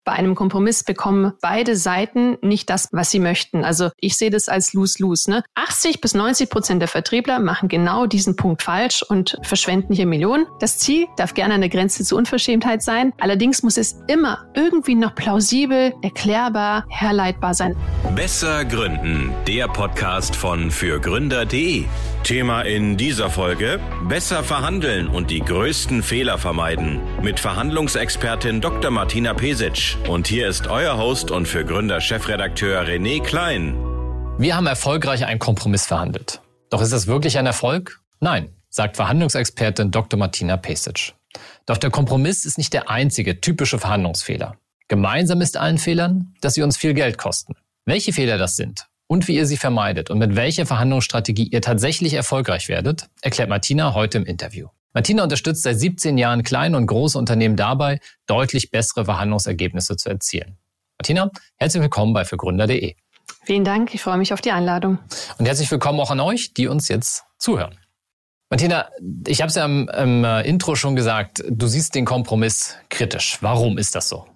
bei einem Kompromiss bekommen beide Seiten nicht das, was sie möchten. Also ich sehe das als Lose-Lose. Ne? 80-90% der Vertriebler machen genau diesen Punkt falsch und verschwenden hier Millionen. Das Ziel darf gerne an der Grenze zur Unverschämtheit sein. Allerdings muss es immer irgendwie noch plausibel, erklärbar, herleitbar sein. Besser gründen, der Podcast von fürgründer.de. Thema in dieser Folge: Besser verhandeln und die größten Fehler vermeiden. Mit Verhandlungsexpertin Dr. Martina Pesic. Und hier ist euer Host und für Gründer-Chefredakteur René Klein. Wir haben erfolgreich einen Kompromiss verhandelt. Doch ist das wirklich ein Erfolg? Nein, sagt Verhandlungsexpertin Dr. Martina Pesic. Doch der Kompromiss ist nicht der einzige typische Verhandlungsfehler. Gemeinsam ist allen Fehlern, dass sie uns viel Geld kosten. Welche Fehler das sind und wie ihr sie vermeidet und mit welcher Verhandlungsstrategie ihr tatsächlich erfolgreich werdet, erklärt Martina heute im Interview. Martina unterstützt seit 17 Jahren kleine und große Unternehmen dabei, deutlich bessere Verhandlungsergebnisse zu erzielen. Martina, herzlich willkommen bei fürgründer.de. Vielen Dank, ich freue mich auf die Einladung. Und herzlich willkommen auch an euch, die uns jetzt zuhören. Martina, ich habe es ja im Intro schon gesagt, du siehst den Kompromiss kritisch. Warum ist das so?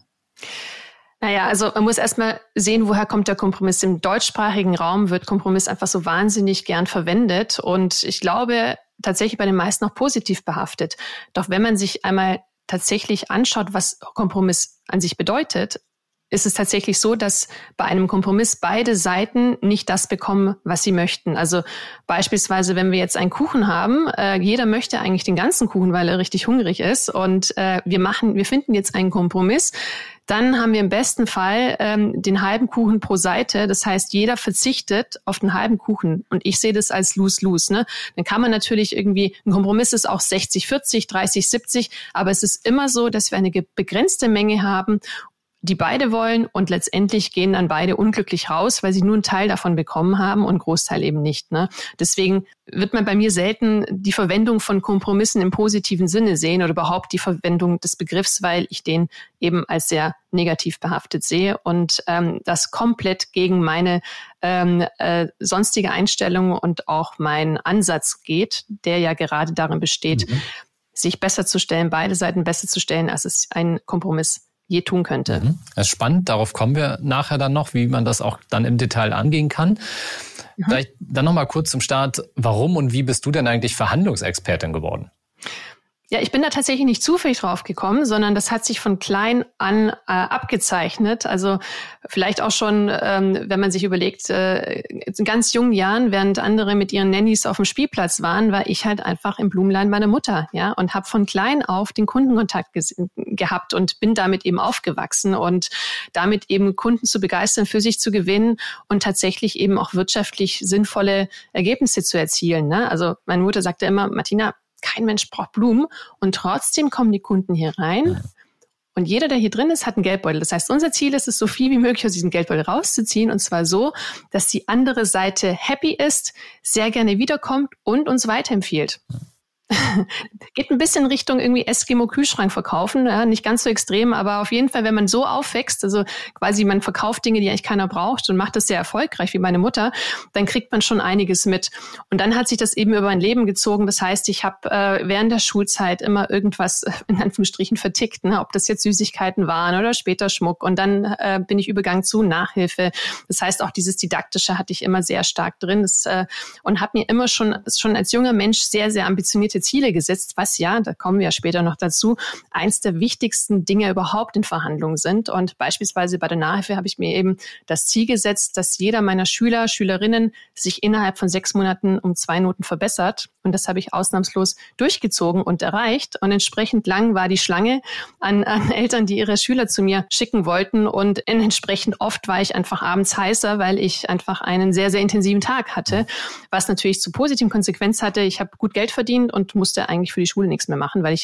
Naja, also man muss erstmal sehen, woher kommt der Kompromiss. Im deutschsprachigen Raum wird Kompromiss einfach so wahnsinnig gern verwendet und ich glaube tatsächlich bei den meisten auch positiv behaftet. Doch wenn man sich einmal tatsächlich anschaut, was Kompromiss an sich bedeutet, ist es tatsächlich so, dass bei einem Kompromiss beide Seiten nicht das bekommen, was sie möchten. Also beispielsweise, wenn wir jetzt einen Kuchen haben, jeder möchte eigentlich den ganzen Kuchen, weil er richtig hungrig ist und wir finden jetzt einen Kompromiss, dann haben wir im besten Fall den halben Kuchen pro Seite. Das heißt, jeder verzichtet auf den halben Kuchen. Und ich sehe das als Lose-Lose. Ne? Dann kann man natürlich irgendwie, ein Kompromiss ist auch 60-40, 30-70, aber es ist immer so, dass wir eine begrenzte Menge haben, die beide wollen und letztendlich gehen dann beide unglücklich raus, weil sie nur einen Teil davon bekommen haben und einen Großteil eben nicht. Ne? Deswegen wird man bei mir selten die Verwendung von Kompromissen im positiven Sinne sehen oder überhaupt die Verwendung des Begriffs, weil ich den eben als sehr negativ behaftet sehe und das komplett gegen meine sonstige Einstellung und auch meinen Ansatz geht, der ja gerade darin besteht, sich besser zu stellen, beide Seiten besser zu stellen, als es ein Kompromiss je tun könnte. Das ist spannend, darauf kommen wir nachher dann noch, wie man das auch dann im Detail angehen kann. Vielleicht dann noch mal kurz zum Start, warum und wie bist du denn eigentlich Verhandlungsexpertin geworden? Ja, ich bin da tatsächlich nicht zufällig drauf gekommen, sondern das hat sich von klein an abgezeichnet. Also vielleicht auch schon, wenn man sich überlegt, in ganz jungen Jahren, während andere mit ihren Nannies auf dem Spielplatz waren, war ich halt einfach im Blumenladen meiner Mutter, ja, und habe von klein auf den Kundenkontakt gehabt und bin damit eben aufgewachsen und damit eben Kunden zu begeistern, für sich zu gewinnen und tatsächlich eben auch wirtschaftlich sinnvolle Ergebnisse zu erzielen. Ne? Also meine Mutter sagte immer, Martina, kein Mensch braucht Blumen und trotzdem kommen die Kunden hier rein und jeder, der hier drin ist, hat einen Geldbeutel. Das heißt, unser Ziel ist es, so viel wie möglich aus diesem Geldbeutel rauszuziehen und zwar so, dass die andere Seite happy ist, sehr gerne wiederkommt und uns weiterempfiehlt. Geht ein bisschen Richtung irgendwie Eskimo-Kühlschrank verkaufen, ja, nicht ganz so extrem, aber auf jeden Fall, wenn man so aufwächst, also quasi man verkauft Dinge, die eigentlich keiner braucht und macht das sehr erfolgreich, wie meine Mutter, dann kriegt man schon einiges mit. Und dann hat sich das eben über mein Leben gezogen. Das heißt, ich habe während der Schulzeit immer irgendwas in Anführungsstrichen vertickt, ne, ob das jetzt Süßigkeiten waren oder später Schmuck. Und dann bin ich übergegangen zu Nachhilfe. Das heißt, auch dieses Didaktische hatte ich immer sehr stark drin und habe mir immer schon als junger Mensch sehr, sehr ambitionierte Ziele gesetzt, was ja, da kommen wir ja später noch dazu, eins der wichtigsten Dinge überhaupt in Verhandlungen sind. Und beispielsweise bei der Nachhilfe habe ich mir eben das Ziel gesetzt, dass jeder meiner Schüler, Schülerinnen sich innerhalb von 6 Monaten um 2 Noten verbessert. Und das habe ich ausnahmslos durchgezogen und erreicht. Und entsprechend lang war die Schlange an Eltern, die ihre Schüler zu mir schicken wollten. Und entsprechend oft war ich einfach abends heißer, weil ich einfach einen sehr, sehr intensiven Tag hatte, was natürlich zu positiven Konsequenzen hatte. Ich habe gut Geld verdient und musste eigentlich für die Schule nichts mehr machen, weil es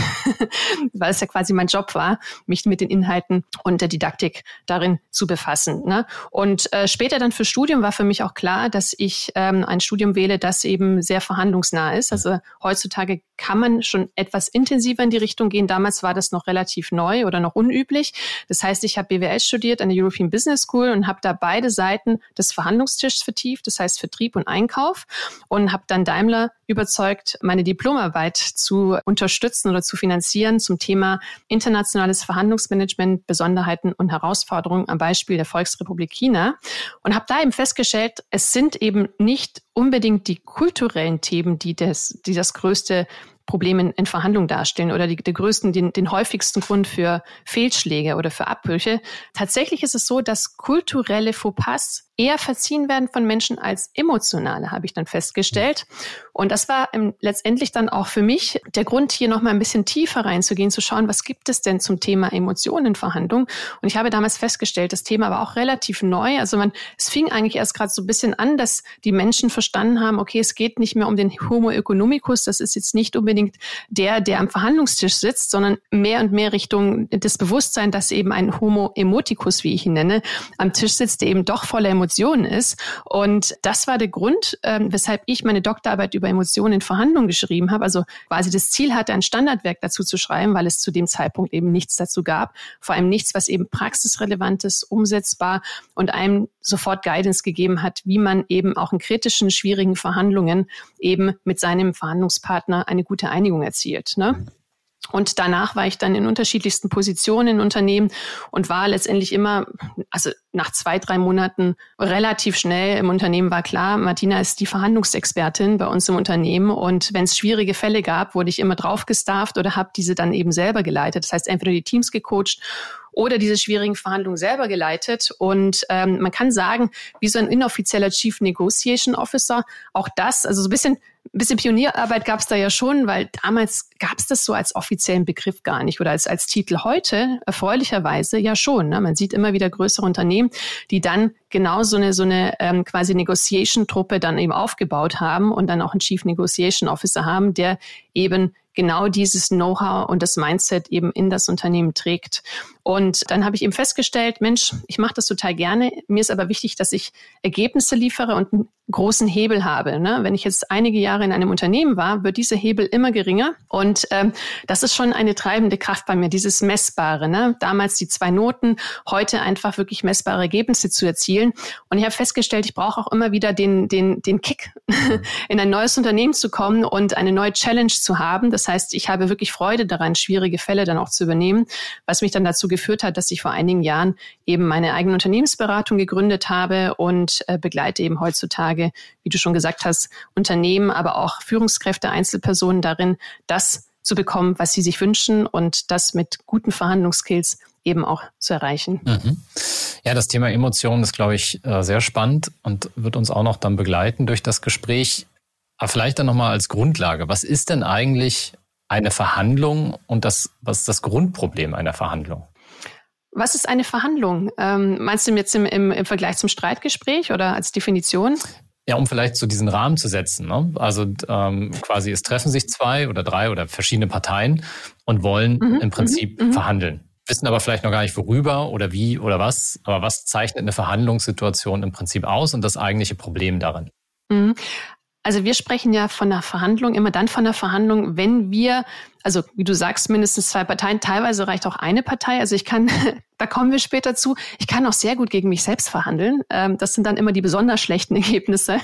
ja quasi mein Job war, mich mit den Inhalten und der Didaktik darin zu befassen. Ne? Und später dann fürs Studium war für mich auch klar, dass ich ein Studium wähle, das eben sehr verhandlungsnah ist. Also heutzutage kann man schon etwas intensiver in die Richtung gehen. Damals war das noch relativ neu oder noch unüblich. Das heißt, ich habe BWL studiert an der European Business School und habe da beide Seiten des Verhandlungstischs vertieft, das heißt Vertrieb und Einkauf, und habe dann Daimler überzeugt, meine Diplomarbeit zu unterstützen oder zu finanzieren zum Thema internationales Verhandlungsmanagement, Besonderheiten und Herausforderungen am Beispiel der Volksrepublik China und habe da eben festgestellt, es sind eben nicht unbedingt die kulturellen Themen, die das größte Problem in Verhandlungen darstellen oder den häufigsten Grund für Fehlschläge oder für Abbrüche. Tatsächlich ist es so, dass kulturelle Fauxpas eher verziehen werden von Menschen als emotionale, habe ich dann festgestellt. Und das war letztendlich dann auch für mich der Grund, hier nochmal ein bisschen tiefer reinzugehen, zu schauen, was gibt es denn zum Thema Emotionen in Verhandlungen? Und ich habe damals festgestellt, das Thema war auch relativ neu. Also es fing eigentlich erst gerade so ein bisschen an, dass die Menschen verstanden haben, okay, es geht nicht mehr um den Homo economicus, das ist jetzt nicht unbedingt der am Verhandlungstisch sitzt, sondern mehr und mehr Richtung das Bewusstsein, dass eben ein Homo emoticus, wie ich ihn nenne, am Tisch sitzt, der eben doch voller Emotionen ist. Und das war der Grund, weshalb ich meine Doktorarbeit über Emotionen in Verhandlungen geschrieben habe. Also quasi das Ziel hatte, ein Standardwerk dazu zu schreiben, weil es zu dem Zeitpunkt eben nichts dazu gab. Vor allem nichts, was eben praxisrelevant ist, umsetzbar und einem sofort Guidance gegeben hat, wie man eben auch in kritischen, schwierigen Verhandlungen eben mit seinem Verhandlungspartner eine gute Einigung erzielt, ne? Und danach war ich dann in unterschiedlichsten Positionen in Unternehmen und war letztendlich immer, also nach 2-3 Monaten relativ schnell im Unternehmen war klar, Martina ist die Verhandlungsexpertin bei uns im Unternehmen und wenn es schwierige Fälle gab, wurde ich immer drauf gestafft oder habe diese dann eben selber geleitet. Das heißt, entweder die Teams gecoacht oder diese schwierigen Verhandlungen selber geleitet. Und man kann sagen, wie so ein inoffizieller Chief Negotiation Officer, auch das, also so ein bisschen Pionierarbeit gab es da ja schon, weil damals gab es das so als offiziellen Begriff gar nicht oder als Titel. Heute, erfreulicherweise, ja schon. Ne? Man sieht immer wieder größere Unternehmen, die dann genau so eine quasi Negotiation-Truppe dann eben aufgebaut haben und dann auch einen Chief Negotiation Officer haben, der eben genau dieses Know-how und das Mindset eben in das Unternehmen trägt. Und dann habe ich eben festgestellt, Mensch, ich mache das total gerne. Mir ist aber wichtig, dass ich Ergebnisse liefere und einen großen Hebel habe. Ne? Wenn ich jetzt einige Jahre in einem Unternehmen war, wird dieser Hebel immer geringer. Und das ist schon eine treibende Kraft bei mir, dieses Messbare. Ne? Damals die 2 Noten, heute einfach wirklich messbare Ergebnisse zu erzielen. Und ich habe festgestellt, ich brauche auch immer wieder den Kick, in ein neues Unternehmen zu kommen und eine neue Challenge zu haben. Das heißt, ich habe wirklich Freude daran, schwierige Fälle dann auch zu übernehmen, was mich dann dazu geführt hat, dass ich vor einigen Jahren eben meine eigene Unternehmensberatung gegründet habe und begleite eben heutzutage, wie du schon gesagt hast, Unternehmen, aber auch Führungskräfte, Einzelpersonen darin, das zu bekommen, was sie sich wünschen und das mit guten Verhandlungsskills eben auch zu erreichen. Mhm. Ja, das Thema Emotionen ist, glaube ich, sehr spannend und wird uns auch noch dann begleiten durch das Gespräch. Aber vielleicht dann nochmal als Grundlage, was ist denn eigentlich eine Verhandlung und was ist das Grundproblem einer Verhandlung? Was ist eine Verhandlung? Meinst du jetzt im Vergleich zum Streitgespräch oder als Definition? Ja, um vielleicht so diesen Rahmen zu setzen. Ne? Also quasi es treffen sich 2 oder 3 oder verschiedene Parteien und wollen im Prinzip verhandeln. Wissen aber vielleicht noch gar nicht, worüber oder wie oder was. Aber was zeichnet eine Verhandlungssituation im Prinzip aus und das eigentliche Problem darin? Also wir sprechen ja von einer Verhandlung, immer dann von einer Verhandlung, wenn wir, also wie du sagst, mindestens 2 Parteien, teilweise reicht auch eine Partei. Also ich kann, da kommen wir später zu, ich kann auch sehr gut gegen mich selbst verhandeln. Das sind dann immer die besonders schlechten Ergebnisse.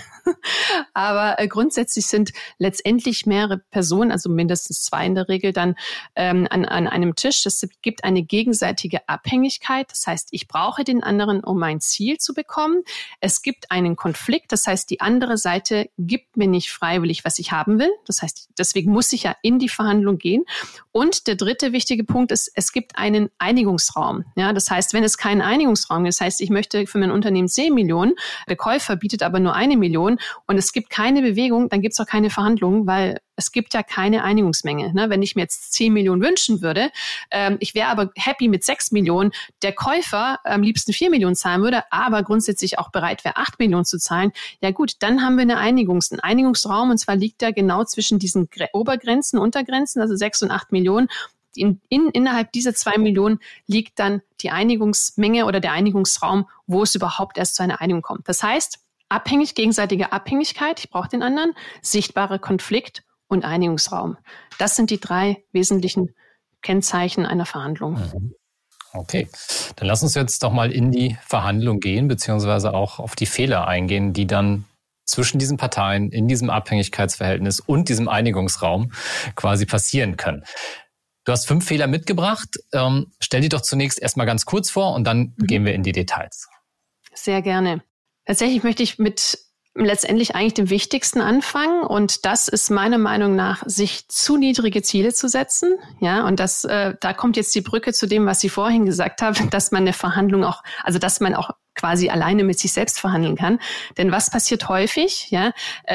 Aber grundsätzlich sind letztendlich mehrere Personen, also mindestens 2 in der Regel, dann an einem Tisch. Es gibt eine gegenseitige Abhängigkeit. Das heißt, ich brauche den anderen, um mein Ziel zu bekommen. Es gibt einen Konflikt. Das heißt, die andere Seite gibt mir nicht freiwillig, was ich haben will. Das heißt, deswegen muss ich ja in die Verhandlung gehen. Und der dritte wichtige Punkt ist, es gibt einen Einigungsraum. Ja, das heißt, wenn es keinen Einigungsraum gibt, das heißt, ich möchte für mein Unternehmen 10 Millionen, der Käufer bietet aber nur 1 Million und es gibt keine Bewegung, dann gibt es auch keine Verhandlungen, weil es gibt ja keine Einigungsmenge. Ne? Wenn ich mir jetzt 10 Millionen wünschen würde, ich wäre aber happy mit 6 Millionen, der Käufer am liebsten 4 Millionen zahlen würde, aber grundsätzlich auch bereit wäre, 8 Millionen zu zahlen, ja gut, dann haben wir einen Einigungsraum und zwar liegt der genau zwischen diesen Obergrenzen, Untergrenzen, also 6 und 8 Millionen. Innerhalb dieser 2 Millionen liegt dann die Einigungsmenge oder der Einigungsraum, wo es überhaupt erst zu einer Einigung kommt. Das heißt, gegenseitige Abhängigkeit, ich brauche den anderen, sichtbarer Konflikt und Einigungsraum. Das sind die 3 wesentlichen Kennzeichen einer Verhandlung. Okay, dann lass uns jetzt doch mal in die Verhandlung gehen, beziehungsweise auch auf die Fehler eingehen, die dann zwischen diesen Parteien in diesem Abhängigkeitsverhältnis und diesem Einigungsraum quasi passieren können. Du hast 5 Fehler mitgebracht. Stell die doch zunächst erstmal ganz kurz vor und dann gehen wir in die Details. Sehr gerne. Tatsächlich möchte ich mit letztendlich eigentlich dem Wichtigsten anfangen, und das ist meiner Meinung nach, sich zu niedrige Ziele zu setzen. Ja, und das, da kommt jetzt die Brücke zu dem, was Sie vorhin gesagt haben, dass man eine Verhandlung auch, also dass man auch quasi alleine mit sich selbst verhandeln kann. Denn was passiert häufig? Ja,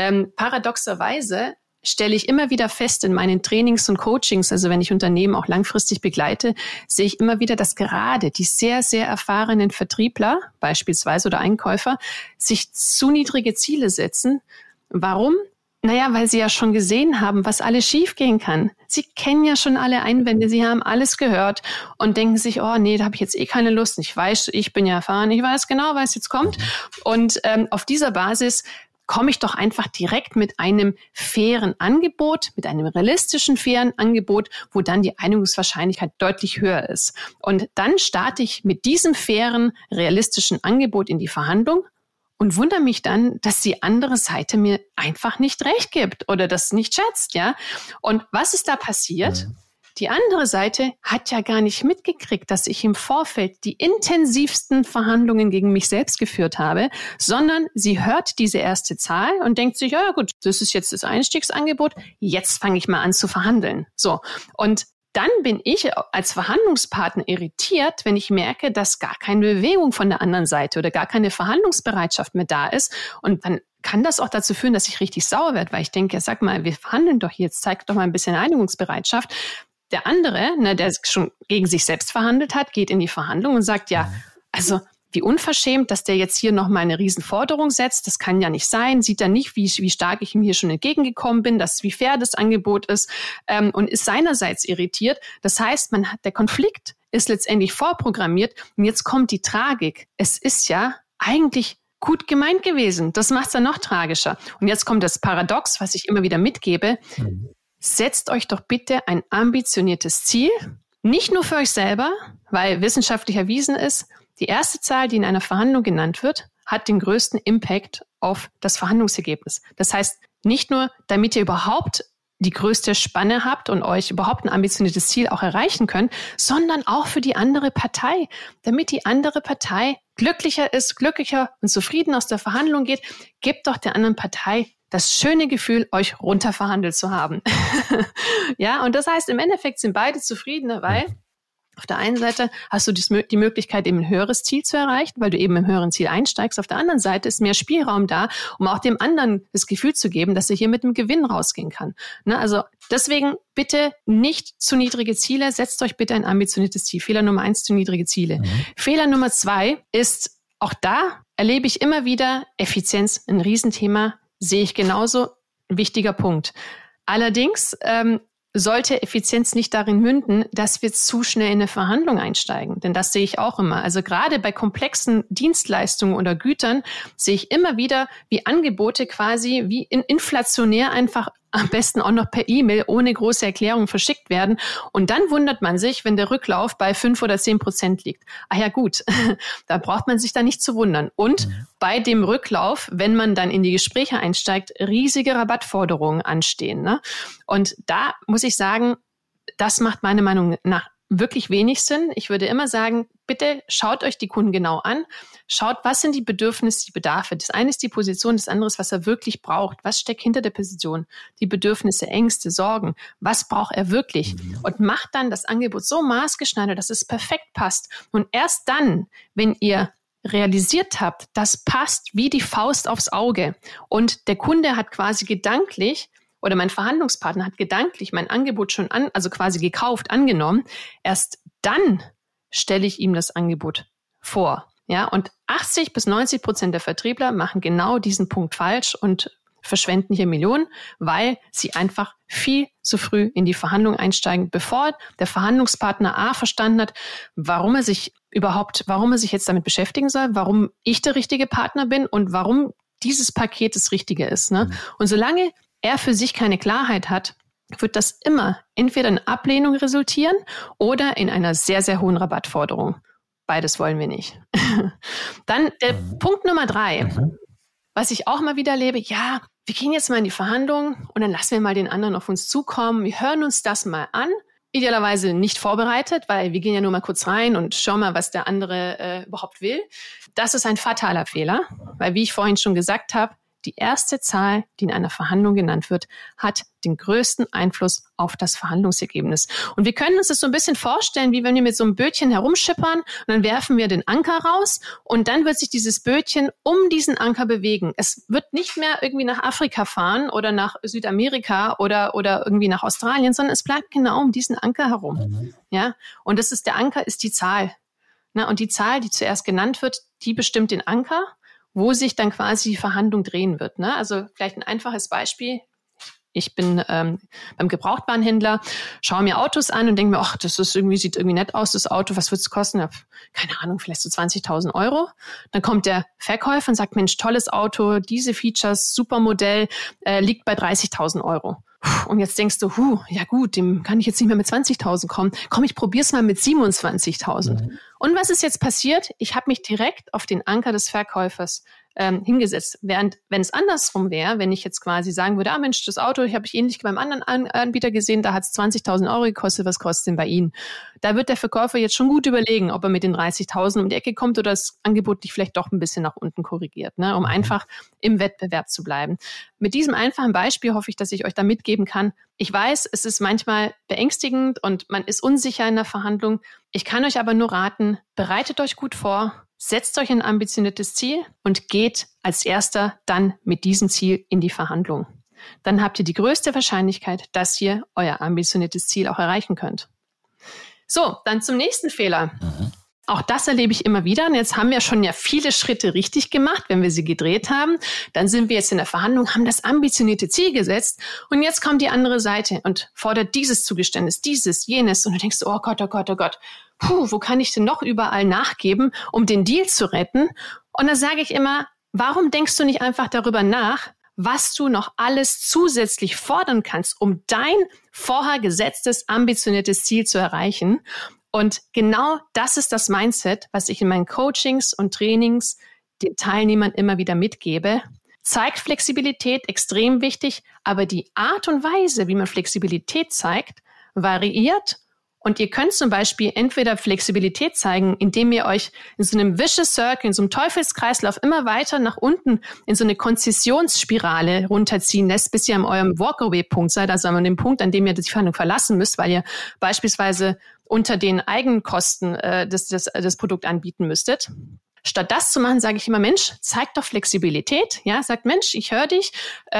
paradoxerweise stelle ich immer wieder fest in meinen Trainings und Coachings, also wenn ich Unternehmen auch langfristig begleite, sehe ich immer wieder, dass gerade die sehr, sehr erfahrenen Vertriebler beispielsweise oder Einkäufer sich zu niedrige Ziele setzen. Warum? Naja, weil sie ja schon gesehen haben, was alles schiefgehen kann. Sie kennen ja schon alle Einwände, sie haben alles gehört und denken sich, oh nee, da habe ich jetzt eh keine Lust. Ich weiß, ich bin ja erfahren, ich weiß genau, was jetzt kommt. Und auf dieser Basis komme ich doch einfach direkt mit einem fairen Angebot, mit einem realistischen, fairen Angebot, wo dann die Einigungswahrscheinlichkeit deutlich höher ist. Und dann starte ich mit diesem fairen, realistischen Angebot in die Verhandlung und wundere mich dann, dass die andere Seite mir einfach nicht recht gibt oder das nicht schätzt, ja. Und was ist da passiert? Die andere Seite hat ja gar nicht mitgekriegt, dass ich im Vorfeld die intensivsten Verhandlungen gegen mich selbst geführt habe, sondern sie hört diese erste Zahl und denkt sich, ja gut, das ist jetzt das Einstiegsangebot, jetzt fange ich mal an zu verhandeln. So, und dann bin ich als Verhandlungspartner irritiert, wenn ich merke, dass gar keine Bewegung von der anderen Seite oder gar keine Verhandlungsbereitschaft mehr da ist. Und dann kann das auch dazu führen, dass ich richtig sauer werde, weil ich denke, sag mal, wir verhandeln doch jetzt, zeig doch mal ein bisschen Einigungsbereitschaft. Der andere, der schon gegen sich selbst verhandelt hat, geht in die Verhandlung und sagt, ja, also wie unverschämt, dass der jetzt hier nochmal eine Riesenforderung setzt. Das kann ja nicht sein. Sieht er nicht, wie stark ich ihm hier schon entgegengekommen bin, wie fair das Angebot ist, und ist seinerseits irritiert. Das heißt, der Konflikt ist letztendlich vorprogrammiert und jetzt kommt die Tragik. Es ist ja eigentlich gut gemeint gewesen. Das macht es dann noch tragischer. Und jetzt kommt das Paradox, was ich immer wieder mitgebe. Setzt euch doch bitte ein ambitioniertes Ziel, nicht nur für euch selber, weil wissenschaftlich erwiesen ist, die erste Zahl, die in einer Verhandlung genannt wird, hat den größten Impact auf das Verhandlungsergebnis. Das heißt, nicht nur, damit ihr überhaupt die größte Spanne habt und euch überhaupt ein ambitioniertes Ziel auch erreichen könnt, sondern auch für die andere Partei, damit die andere Partei glücklicher und zufrieden aus der Verhandlung geht, gebt doch der anderen Partei das schöne Gefühl, euch runterverhandelt zu haben. Ja, und das heißt, im Endeffekt sind beide zufrieden, weil auf der einen Seite hast du die Möglichkeit, eben ein höheres Ziel zu erreichen, weil du eben im höheren Ziel einsteigst. Auf der anderen Seite ist mehr Spielraum da, um auch dem anderen das Gefühl zu geben, dass er hier mit einem Gewinn rausgehen kann. Also deswegen bitte nicht zu niedrige Ziele. Setzt euch bitte ein ambitioniertes Ziel. Fehler Nummer 1, zu niedrige Ziele. Fehler Nummer 2 ist, auch da erlebe ich immer wieder Effizienz, ein Riesenthema. Sehe ich genauso, ein wichtiger Punkt. Allerdings sollte Effizienz nicht darin münden, dass wir zu schnell in eine Verhandlung einsteigen. Denn das sehe ich auch immer. Also gerade bei komplexen Dienstleistungen oder Gütern sehe ich immer wieder, wie Angebote quasi wie inflationär einfach am besten auch noch per E-Mail ohne große Erklärung verschickt werden. Und dann wundert man sich, wenn der Rücklauf bei 5 oder 10% liegt. Ah ja gut, da braucht man sich da nicht zu wundern. Und bei dem Rücklauf, wenn man dann in die Gespräche einsteigt, riesige Rabattforderungen anstehen. Ne? Und da muss ich sagen, das macht meiner Meinung nach wirklich wenig Sinn. Ich würde immer sagen, bitte schaut euch die Kunden genau an. Schaut, was sind die Bedürfnisse, die Bedarfe. Das eine ist die Position, das andere ist, was er wirklich braucht. Was steckt hinter der Position? Die Bedürfnisse, Ängste, Sorgen. Was braucht er wirklich? Und macht dann das Angebot so maßgeschneidert, dass es perfekt passt. Und erst dann, wenn ihr realisiert habt, das passt wie die Faust aufs Auge und der Kunde hat quasi gedanklich oder mein Verhandlungspartner hat gedanklich mein Angebot schon also quasi gekauft, angenommen, erst dann stelle ich ihm das Angebot vor. Ja, und 80-90% der Vertriebler machen genau diesen Punkt falsch und verschwenden hier Millionen, weil sie einfach viel zu früh in die Verhandlung einsteigen, bevor der Verhandlungspartner A verstanden hat, warum er sich jetzt damit beschäftigen soll, warum ich der richtige Partner bin und warum dieses Paket das Richtige ist. Ne? Und solange er für sich keine Klarheit hat, wird das immer entweder in Ablehnung resultieren oder in einer sehr, sehr hohen Rabattforderung. Beides wollen wir nicht. Dann der Punkt Nummer 3. was ich auch mal wieder erlebe, ja, wir gehen jetzt mal in die Verhandlung und dann lassen wir mal den anderen auf uns zukommen. Wir hören uns das mal an. Idealerweise nicht vorbereitet, weil wir gehen ja nur mal kurz rein und schauen mal, was der andere überhaupt will. Das ist ein fataler Fehler, weil, wie ich vorhin schon gesagt habe, die erste Zahl, die in einer Verhandlung genannt wird, hat den größten Einfluss auf das Verhandlungsergebnis. Und wir können uns das so ein bisschen vorstellen, wie wenn wir mit so einem Bötchen herumschippern und dann werfen wir den Anker raus und dann wird sich dieses Bötchen um diesen Anker bewegen. Es wird nicht mehr irgendwie nach Afrika fahren oder nach Südamerika oder irgendwie nach Australien, sondern es bleibt genau um diesen Anker herum. Ja? Und der Anker ist die Zahl. Na, und die Zahl, die zuerst genannt wird, die bestimmt den Anker, wo sich dann quasi die Verhandlung drehen wird. Ne? Also vielleicht ein einfaches Beispiel. Ich bin beim Gebrauchtwarenhändler, schaue mir Autos an und denke mir, ach, sieht irgendwie nett aus, das Auto, was wird es kosten? Keine Ahnung, vielleicht so 20.000 Euro. Dann kommt der Verkäufer und sagt, Mensch, tolles Auto, diese Features, super Modell, liegt bei 30.000 Euro. Und jetzt denkst du, ja gut, dem kann ich jetzt nicht mehr mit 20.000 kommen. Komm, ich probier's mal mit 27.000. Und was ist jetzt passiert? Ich habe mich direkt auf den Anker des Verkäufers hingesetzt. Während, wenn es andersrum wäre, wenn ich jetzt quasi sagen würde, Mensch, das Auto habe ich ähnlich beim anderen Anbieter gesehen, da hat es 20.000 Euro gekostet, was kostet denn bei Ihnen? Da wird der Verkäufer jetzt schon gut überlegen, ob er mit den 30.000 um die Ecke kommt oder das Angebot dich vielleicht doch ein bisschen nach unten korrigiert, ne, um einfach im Wettbewerb zu bleiben. Mit diesem einfachen Beispiel hoffe ich, dass ich euch da mitgeben kann. Ich weiß, es ist manchmal beängstigend und man ist unsicher in der Verhandlung. Ich kann euch aber nur raten, bereitet euch gut vor, setzt euch ein ambitioniertes Ziel und geht als Erster dann mit diesem Ziel in die Verhandlung. Dann habt ihr die größte Wahrscheinlichkeit, dass ihr euer ambitioniertes Ziel auch erreichen könnt. So, dann zum nächsten Fehler. Auch das erlebe ich immer wieder. Und jetzt haben wir schon viele Schritte richtig gemacht, wenn wir sie gedreht haben. Dann sind wir jetzt in der Verhandlung, haben das ambitionierte Ziel gesetzt. Und jetzt kommt die andere Seite und fordert dieses Zugeständnis, dieses, jenes. Und du denkst, oh Gott, oh Gott, oh Gott. Wo kann ich denn noch überall nachgeben, um den Deal zu retten? Und da sage ich immer, warum denkst du nicht einfach darüber nach, was du noch alles zusätzlich fordern kannst, um dein vorher gesetztes, ambitioniertes Ziel zu erreichen? Und genau das ist das Mindset, was ich in meinen Coachings und Trainings den Teilnehmern immer wieder mitgebe. Zeigt Flexibilität, extrem wichtig, aber die Art und Weise, wie man Flexibilität zeigt, variiert. Und ihr könnt zum Beispiel entweder Flexibilität zeigen, indem ihr euch in so einem Vicious Circle, in so einem Teufelskreislauf immer weiter nach unten in so eine Konzessionsspirale runterziehen lässt, bis ihr an eurem Walkaway-Punkt seid, also an dem Punkt, an dem ihr die Verhandlung verlassen müsst, weil ihr beispielsweise unter den Eigenkosten das Produkt anbieten müsstet. Statt das zu machen, sage ich immer, Mensch, zeig doch Flexibilität. Ja, sagt, Mensch, ich höre dich.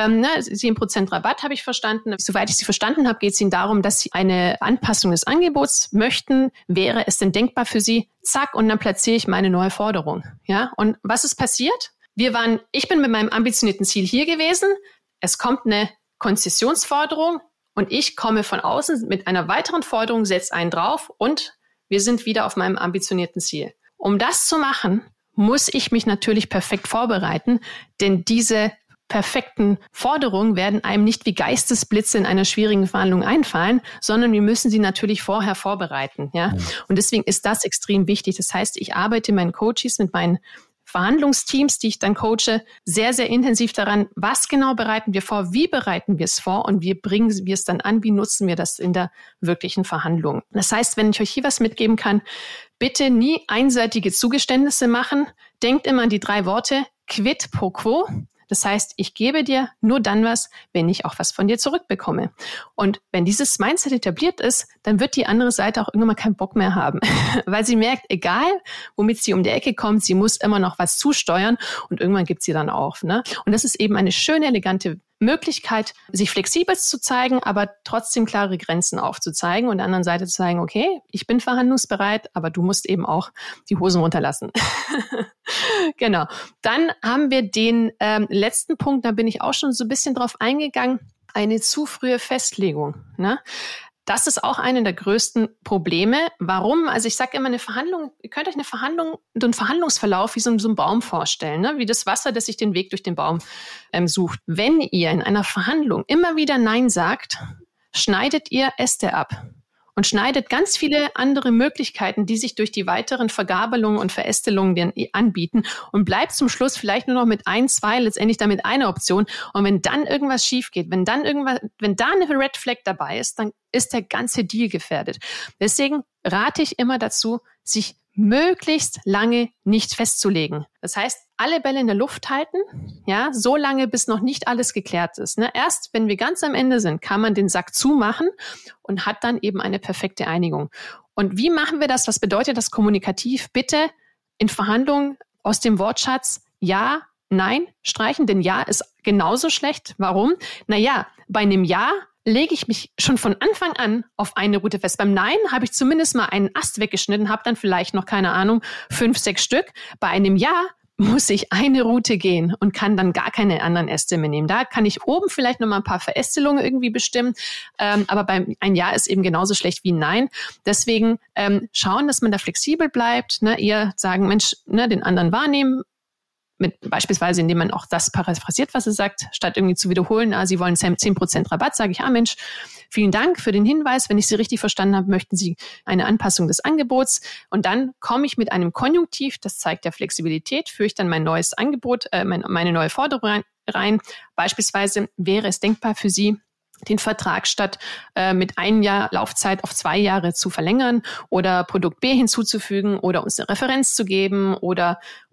10% Rabatt habe ich verstanden. Soweit ich Sie verstanden habe, geht es Ihnen darum, dass Sie eine Anpassung des Angebots möchten. Wäre es denn denkbar für Sie? Zack, und dann platziere ich meine neue Forderung. Ja, und was ist passiert? Ich bin mit meinem ambitionierten Ziel hier gewesen. Es kommt eine Konzessionsforderung und ich komme von außen mit einer weiteren Forderung, setze einen drauf und wir sind wieder auf meinem ambitionierten Ziel. Um das zu machen, muss ich mich natürlich perfekt vorbereiten, denn diese perfekten Forderungen werden einem nicht wie Geistesblitze in einer schwierigen Verhandlung einfallen, sondern wir müssen sie natürlich vorher vorbereiten. Ja? Und deswegen ist das extrem wichtig. Das heißt, ich arbeite in meinen Coaches mit meinen Verhandlungsteams, die ich dann coache, sehr, sehr intensiv daran, was genau bereiten wir vor, wie bereiten wir es vor und wie bringen wir es dann an, wie nutzen wir das in der wirklichen Verhandlung. Das heißt, wenn ich euch hier was mitgeben kann, bitte nie einseitige Zugeständnisse machen. Denkt immer an die 3 Worte, quid pro quo. Das heißt, ich gebe dir nur dann was, wenn ich auch was von dir zurückbekomme. Und wenn dieses Mindset etabliert ist, dann wird die andere Seite auch irgendwann mal keinen Bock mehr haben. Weil sie merkt, egal, womit sie um die Ecke kommt, sie muss immer noch was zusteuern und irgendwann gibt sie dann auf. Ne? Und das ist eben eine schöne, elegante Möglichkeit, sich flexibel zu zeigen, aber trotzdem klare Grenzen aufzuzeigen und der anderen Seite zu sagen, okay, ich bin verhandlungsbereit, aber du musst eben auch die Hosen runterlassen. Genau. Dann haben wir den letzten Punkt, da bin ich auch schon so ein bisschen drauf eingegangen, eine zu frühe Festlegung. Ne? Das ist auch eine der größten Probleme. Warum? Also ich sage immer, eine Verhandlung, ihr könnt euch einen Verhandlungsverlauf wie so einen Baum vorstellen, ne? Wie das Wasser, das sich den Weg durch den Baum sucht. Wenn ihr in einer Verhandlung immer wieder Nein sagt, schneidet ihr Äste ab. und schneidet ganz viele andere Möglichkeiten, die sich durch die weiteren Vergabelungen und Verästelungen anbieten und bleibt zum Schluss vielleicht nur noch mit 1, 2, letztendlich damit eine Option. Und wenn dann irgendwas schief geht, wenn da eine Red Flag dabei ist, dann ist der ganze Deal gefährdet. Deswegen rate ich immer dazu, sich möglichst lange nicht festzulegen. Das heißt, alle Bälle in der Luft halten, ja, so lange, bis noch nicht alles geklärt ist. Ne? Erst wenn wir ganz am Ende sind, kann man den Sack zumachen und hat dann eben eine perfekte Einigung. Und wie machen wir das? Was bedeutet das kommunikativ? Bitte in Verhandlungen aus dem Wortschatz Ja, Nein streichen, denn Ja ist genauso schlecht. Warum? Naja, bei einem Ja lege ich mich schon von Anfang an auf eine Route fest. Beim Nein habe ich zumindest mal einen Ast weggeschnitten, habe dann vielleicht noch, 5, 6 Stück. Bei einem Ja muss ich eine Route gehen und kann dann gar keine anderen Äste mehr nehmen. Da kann ich oben vielleicht noch mal ein paar Verästelungen irgendwie bestimmen, aber ein Ja ist eben genauso schlecht wie ein Nein. Deswegen schauen, dass man da flexibel bleibt, ne? Eher sagen, Mensch, ne, den anderen wahrnehmen, beispielsweise indem man auch das paraphrasiert, was er sagt, statt irgendwie zu wiederholen, Sie wollen 10% Rabatt, sage ich, Mensch, vielen Dank für den Hinweis. Wenn ich Sie richtig verstanden habe, möchten Sie eine Anpassung des Angebots. Und dann komme ich mit einem Konjunktiv, das zeigt ja Flexibilität, führe ich dann mein neues Angebot, meine neue Forderung rein. Beispielsweise wäre es denkbar für Sie, den Vertrag statt mit 1 Jahr Laufzeit auf 2 Jahre zu verlängern oder Produkt B hinzuzufügen oder uns eine Referenz zu geben oder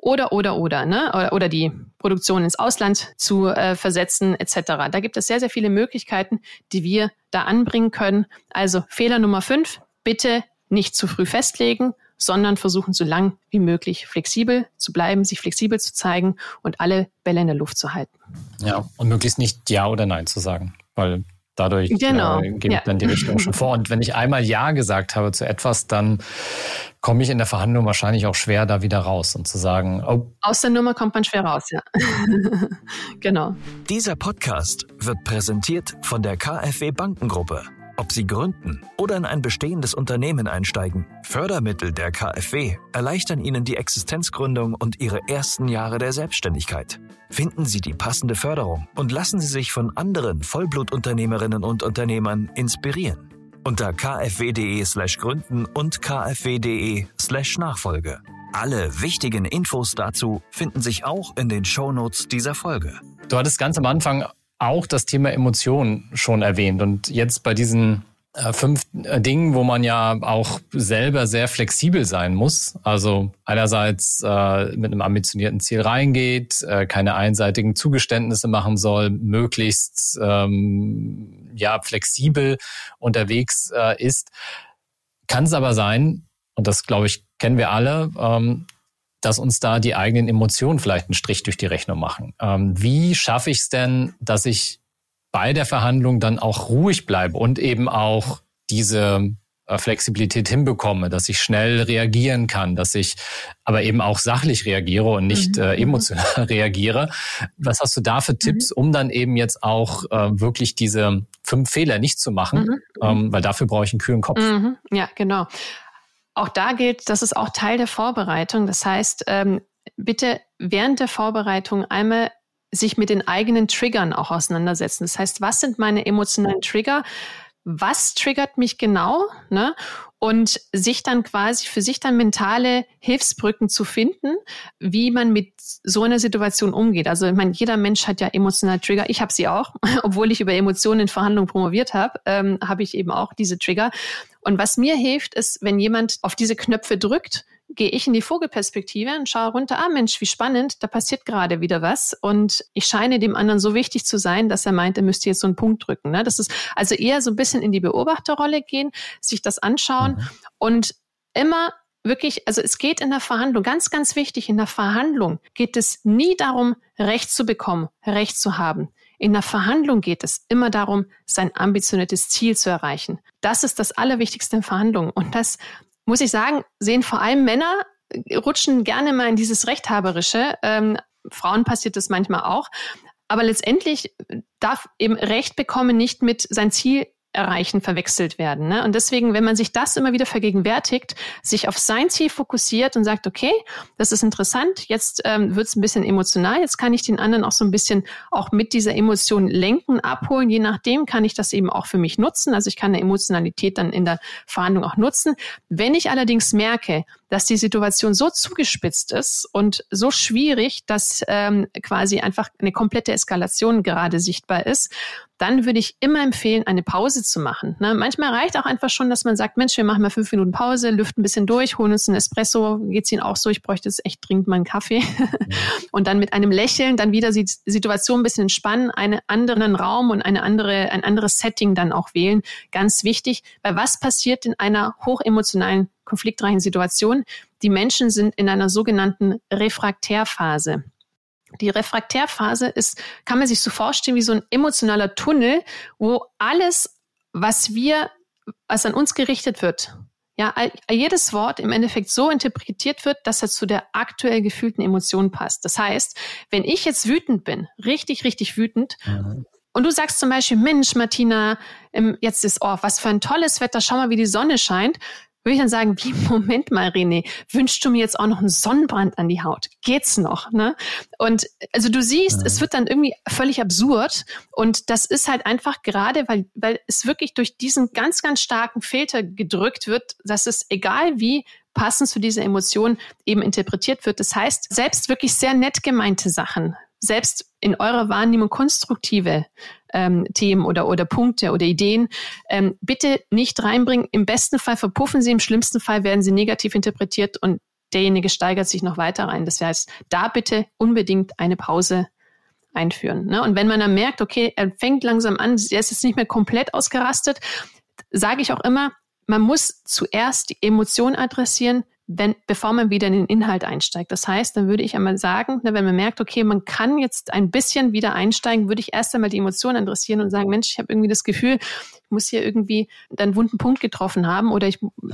ne? Oder die Produktion ins Ausland zu versetzen etc. Da gibt es sehr, sehr viele Möglichkeiten, die wir da anbringen können. Also Fehler Nummer 5, bitte nicht zu früh festlegen, sondern versuchen so lang wie möglich flexibel zu bleiben, sich flexibel zu zeigen und alle Bälle in der Luft zu halten. Ja, und möglichst nicht Ja oder Nein zu sagen, weil dadurch gebe ich dann die Richtung schon vor. Und wenn ich einmal Ja gesagt habe zu etwas, dann komme ich in der Verhandlung wahrscheinlich auch schwer da wieder raus und zu sagen, oh. Aus der Nummer kommt man schwer raus, ja. Genau. Dieser Podcast wird präsentiert von der KfW Bankengruppe. Ob Sie gründen oder in ein bestehendes Unternehmen einsteigen, Fördermittel der KfW erleichtern Ihnen die Existenzgründung und Ihre ersten Jahre der Selbstständigkeit. Finden Sie die passende Förderung und lassen Sie sich von anderen Vollblutunternehmerinnen und Unternehmern inspirieren. Unter kfw.de/gründen und kfw.de/Nachfolge. Alle wichtigen Infos dazu finden sich auch in den Shownotes dieser Folge. Du hattest ganz am Anfang auch das Thema Emotionen schon erwähnt. Und jetzt bei diesen 5 Dingen, wo man ja auch selber sehr flexibel sein muss, also einerseits mit einem ambitionierten Ziel reingeht, keine einseitigen Zugeständnisse machen soll, möglichst flexibel unterwegs ist, kann es aber sein, und das glaube ich kennen wir alle, dass uns da die eigenen Emotionen vielleicht einen Strich durch die Rechnung machen. Wie schaffe ich es denn, dass ich bei der Verhandlung dann auch ruhig bleibe und eben auch diese Flexibilität hinbekomme, dass ich schnell reagieren kann, dass ich aber eben auch sachlich reagiere und nicht emotional reagiere. Was hast du da für Tipps, um dann eben jetzt auch wirklich diese 5 Fehler nicht zu machen? Weil dafür brauche ich einen kühlen Kopf. Ja, genau. Auch da gilt, das ist auch Teil der Vorbereitung. Das heißt, bitte während der Vorbereitung einmal sich mit den eigenen Triggern auch auseinandersetzen. Das heißt, was sind meine emotionalen Trigger? Was triggert mich genau? Ne? Und sich dann quasi für sich dann mentale Hilfsbrücken zu finden, wie man mit so einer Situation umgeht. Also ich meine, jeder Mensch hat ja emotionale Trigger. Ich habe sie auch. Obwohl ich über Emotionen in Verhandlungen promoviert habe, habe ich eben auch diese Trigger. Und was mir hilft, ist, wenn jemand auf diese Knöpfe drückt, gehe ich in die Vogelperspektive und schaue runter, Mensch, wie spannend, da passiert gerade wieder was. Und ich scheine dem anderen so wichtig zu sein, dass er meint, er müsste jetzt so einen Punkt drücken. Ne? Das ist also eher so ein bisschen in die Beobachterrolle gehen, sich das anschauen und immer wirklich, also es geht in der Verhandlung, ganz, ganz wichtig, in der Verhandlung geht es nie darum, Recht zu bekommen, Recht zu haben. In der Verhandlung geht es immer darum, sein ambitioniertes Ziel zu erreichen. Das ist das Allerwichtigste in Verhandlungen. Und das, muss ich sagen, sehen vor allem Männer, rutschen gerne mal in dieses Rechthaberische. Frauen passiert das manchmal auch. Aber letztendlich darf eben Recht bekommen nicht mit sein Ziel erreichen verwechselt werden. Ne? Und deswegen, wenn man sich das immer wieder vergegenwärtigt, sich auf sein Ziel fokussiert und sagt, okay, das ist interessant, jetzt wird es ein bisschen emotional, jetzt kann ich den anderen auch so ein bisschen auch mit dieser Emotion lenken, abholen, je nachdem kann ich das eben auch für mich nutzen, also ich kann eine Emotionalität dann in der Verhandlung auch nutzen. Wenn ich allerdings merke, dass die Situation so zugespitzt ist und so schwierig, dass quasi einfach eine komplette Eskalation gerade sichtbar ist, dann würde ich immer empfehlen, eine Pause zu machen. Ne? Manchmal reicht auch einfach schon, dass man sagt, Mensch, wir machen mal 5 Minuten Pause, lüften ein bisschen durch, holen uns einen Espresso, geht's Ihnen auch so, ich bräuchte es echt dringend mal einen Kaffee. Und dann mit einem Lächeln dann wieder die Situation ein bisschen entspannen, einen anderen Raum und ein anderes Setting dann auch wählen. Ganz wichtig, weil was passiert in einer hochemotionalen, konfliktreichen Situation? Die Menschen sind in einer sogenannten Refraktärphase. Die Refraktärphase kann man sich so vorstellen wie so ein emotionaler Tunnel, wo alles, was an uns gerichtet wird, ja, jedes Wort im Endeffekt so interpretiert wird, dass er zu der aktuell gefühlten Emotion passt. Das heißt, wenn ich jetzt wütend bin, richtig, richtig wütend, und du sagst zum Beispiel, Mensch, Martina, jetzt ist, was für ein tolles Wetter, schau mal, wie die Sonne scheint, würde ich dann sagen, wie, Moment mal, René, wünschst du mir jetzt auch noch einen Sonnenbrand an die Haut? Geht's noch? Ne? Und also du siehst, es wird dann irgendwie völlig absurd und das ist halt einfach gerade, weil es wirklich durch diesen ganz, ganz starken Filter gedrückt wird, dass es egal wie passend zu dieser Emotion eben interpretiert wird. Das heißt, selbst wirklich sehr nett gemeinte Sachen, selbst in eurer Wahrnehmung konstruktive Themen oder Punkte oder Ideen, bitte nicht reinbringen. Im besten Fall verpuffen sie, im schlimmsten Fall werden sie negativ interpretiert und derjenige steigert sich noch weiter rein. Das heißt, da bitte unbedingt eine Pause einführen. Ne? Und wenn man dann merkt, okay, er fängt langsam an, er ist jetzt nicht mehr komplett ausgerastet, sage ich auch immer, man muss zuerst die Emotion adressieren, bevor man wieder in den Inhalt einsteigt. Das heißt, dann würde ich einmal sagen, wenn man merkt, okay, man kann jetzt ein bisschen wieder einsteigen, würde ich erst einmal die Emotion adressieren und sagen, Mensch, ich habe irgendwie das Gefühl, ich muss hier irgendwie einen wunden Punkt getroffen haben oder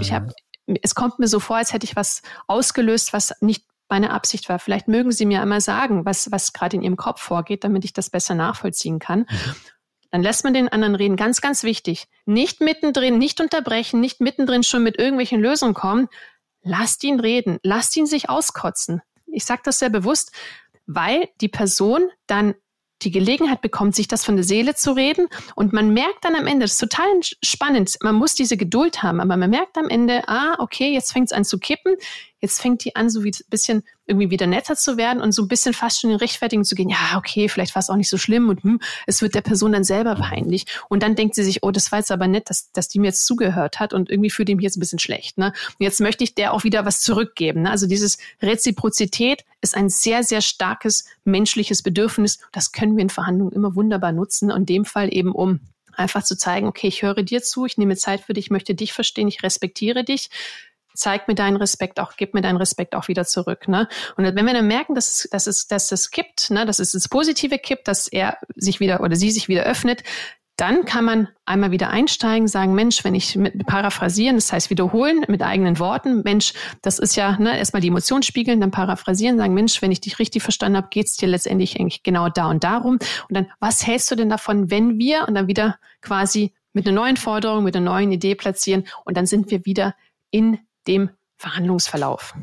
es kommt mir so vor, als hätte ich was ausgelöst, was nicht meine Absicht war. Vielleicht mögen Sie mir einmal sagen, was gerade in Ihrem Kopf vorgeht, damit ich das besser nachvollziehen kann. Dann lässt man den anderen reden. Ganz, ganz wichtig. Nicht mittendrin, nicht unterbrechen, nicht mittendrin schon mit irgendwelchen Lösungen kommen. Lasst ihn reden, lasst ihn sich auskotzen. Ich sage das sehr bewusst, weil die Person dann die Gelegenheit bekommt, sich das von der Seele zu reden und man merkt dann am Ende, das ist total spannend, man muss diese Geduld haben, aber man merkt am Ende, okay, jetzt fängt es an zu kippen, jetzt fängt die an, so wie ein bisschen irgendwie wieder netter zu werden und so ein bisschen fast schon in Rechtfertigung zu gehen, ja, okay, vielleicht war es auch nicht so schlimm und es wird der Person dann selber peinlich und dann denkt sie sich, das war jetzt aber nett, dass die mir jetzt zugehört hat und irgendwie fühlt die mich jetzt ein bisschen schlecht. Ne? Und jetzt möchte ich der auch wieder was zurückgeben. Ne? Also dieses Reziprozität ist ein sehr, sehr starkes menschliches Bedürfnis. Das können wir in Verhandlungen immer wunderbar nutzen und in dem Fall eben um einfach zu zeigen, okay, ich höre dir zu, ich nehme Zeit für dich, ich möchte dich verstehen, ich respektiere dich. Zeig mir deinen Respekt auch, gib mir deinen Respekt auch wieder zurück. Ne? Und wenn wir dann merken, dass es kippt, ne, dass es ins Positive kippt, dass er sich wieder oder sie sich wieder öffnet, dann kann man einmal wieder einsteigen, sagen, Mensch, wenn ich mit paraphrasieren, das heißt wiederholen mit eigenen Worten, Mensch, das ist ja erstmal die Emotion spiegeln, dann paraphrasieren, sagen, Mensch, wenn ich dich richtig verstanden habe, geht es dir letztendlich eigentlich genau da und darum. Und dann, was hältst du denn davon, wenn wir und dann wieder quasi mit einer neuen Forderung, mit einer neuen Idee platzieren und dann sind wir wieder in dem Verhandlungsverlauf.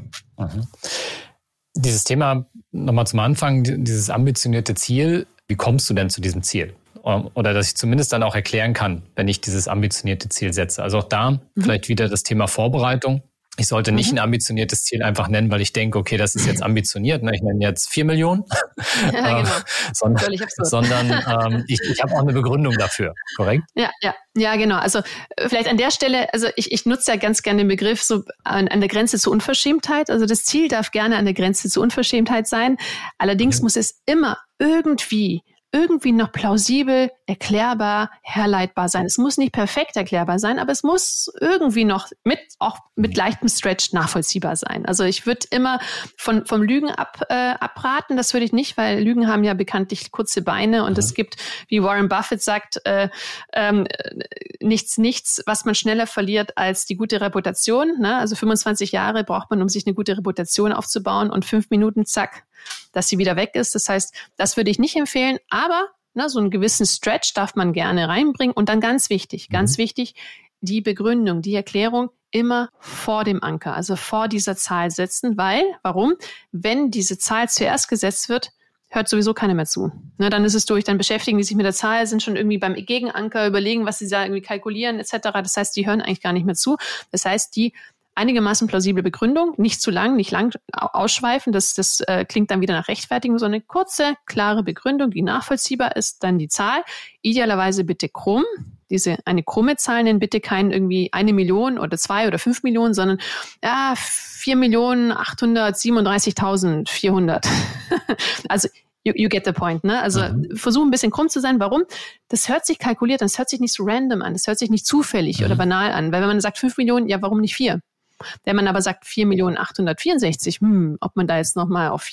Dieses Thema nochmal zum Anfang, dieses ambitionierte Ziel, wie kommst du denn zu diesem Ziel? Oder dass ich zumindest dann auch erklären kann, wenn ich dieses ambitionierte Ziel setze. Also auch da vielleicht wieder das Thema Vorbereitung. Ich sollte nicht ein ambitioniertes Ziel einfach nennen, weil ich denke, okay, das ist jetzt ambitioniert. Ne? Ich nenne jetzt 4 Millionen. Ja, genau. sondern ich habe auch eine Begründung dafür, korrekt? Ja, genau. Also vielleicht an der Stelle, also ich nutze ja ganz gerne den Begriff so an der Grenze zur Unverschämtheit. Also das Ziel darf gerne an der Grenze zur Unverschämtheit sein. Allerdings muss es immer irgendwie noch plausibel, erklärbar, herleitbar sein. Es muss nicht perfekt erklärbar sein, aber es muss irgendwie noch mit leichtem Stretch nachvollziehbar sein. Also ich würde immer vom Lügen abraten. Das würde ich nicht, weil Lügen haben ja bekanntlich kurze Beine und es gibt, wie Warren Buffett sagt, nichts, was man schneller verliert als die gute Reputation. Ne? Also 25 Jahre braucht man, um sich eine gute Reputation aufzubauen und 5 Minuten, zack, dass sie wieder weg ist. Das heißt, das würde ich nicht empfehlen. Aber Ne? So einen gewissen Stretch darf man gerne reinbringen. Und dann ganz wichtig, die Begründung, die Erklärung immer vor dem Anker, also vor dieser Zahl setzen, warum? Wenn diese Zahl zuerst gesetzt wird, hört sowieso keiner mehr zu. Ne, dann ist es durch, dann beschäftigen die sich mit der Zahl, sind schon irgendwie beim Gegenanker, überlegen, was sie da irgendwie kalkulieren etc. Das heißt, die hören eigentlich gar nicht mehr zu. Das heißt, die einigermaßen plausible Begründung, nicht zu lang, nicht lang ausschweifen, das klingt dann wieder nach Rechtfertigung, sondern eine kurze, klare Begründung, die nachvollziehbar ist, dann die Zahl, idealerweise bitte krumm, eine krumme Zahl nennen, bitte kein irgendwie 1 Million oder 2 oder 5 Millionen, sondern 4.837.400. Also you get the point, ne? Also versuch ein bisschen krumm zu sein. Warum? Das hört sich kalkuliert an, das hört sich nicht so random an, das hört sich nicht zufällig oder banal an. Weil wenn man sagt 5 Millionen, ja, warum nicht 4? Wenn man aber sagt 4.864.000, ob man da jetzt nochmal auf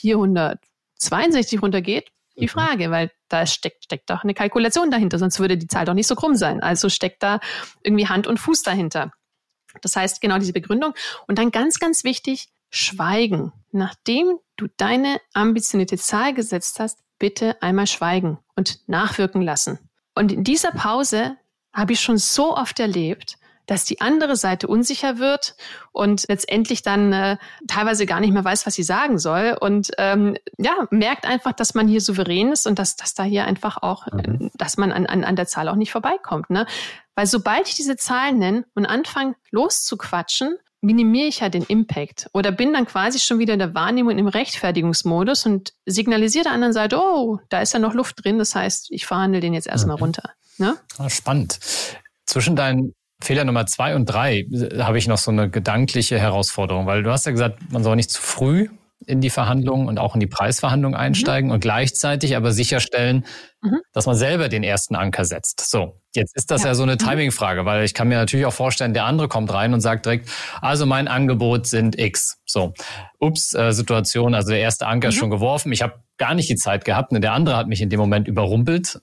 462 runtergeht, die Frage, weil da steckt doch eine Kalkulation dahinter, sonst würde die Zahl doch nicht so krumm sein. Also steckt da irgendwie Hand und Fuß dahinter. Das heißt, genau diese Begründung. Und dann ganz, ganz wichtig, schweigen. Nachdem du deine ambitionierte Zahl gesetzt hast, bitte einmal schweigen und nachwirken lassen. Und in dieser Pause habe ich schon so oft erlebt, dass die andere Seite unsicher wird und letztendlich dann teilweise gar nicht mehr weiß, was sie sagen soll und merkt einfach, dass man hier souverän ist und dass da hier einfach auch, dass man an der Zahl auch nicht vorbeikommt. Ne? Weil sobald ich diese Zahlen nenne und anfange loszuquatschen, minimiere ich ja den Impact oder bin dann quasi schon wieder in der Wahrnehmung im Rechtfertigungsmodus und signalisiere der anderen Seite, oh, da ist ja noch Luft drin, das heißt, ich verhandle den jetzt erstmal runter. Ne? Spannend. Zwischen deinen Fehler Nummer 2 und 3 habe ich noch so eine gedankliche Herausforderung, weil du hast ja gesagt, man soll nicht zu früh in die Verhandlungen und auch in die Preisverhandlungen einsteigen und gleichzeitig aber sicherstellen, dass man selber den ersten Anker setzt. So, jetzt ist das ja so eine Timing-Frage, weil ich kann mir natürlich auch vorstellen, der andere kommt rein und sagt direkt, also mein Angebot sind X. So, Situation, also der erste Anker ist schon geworfen, ich habe gar nicht die Zeit gehabt, der andere hat mich in dem Moment überrumpelt.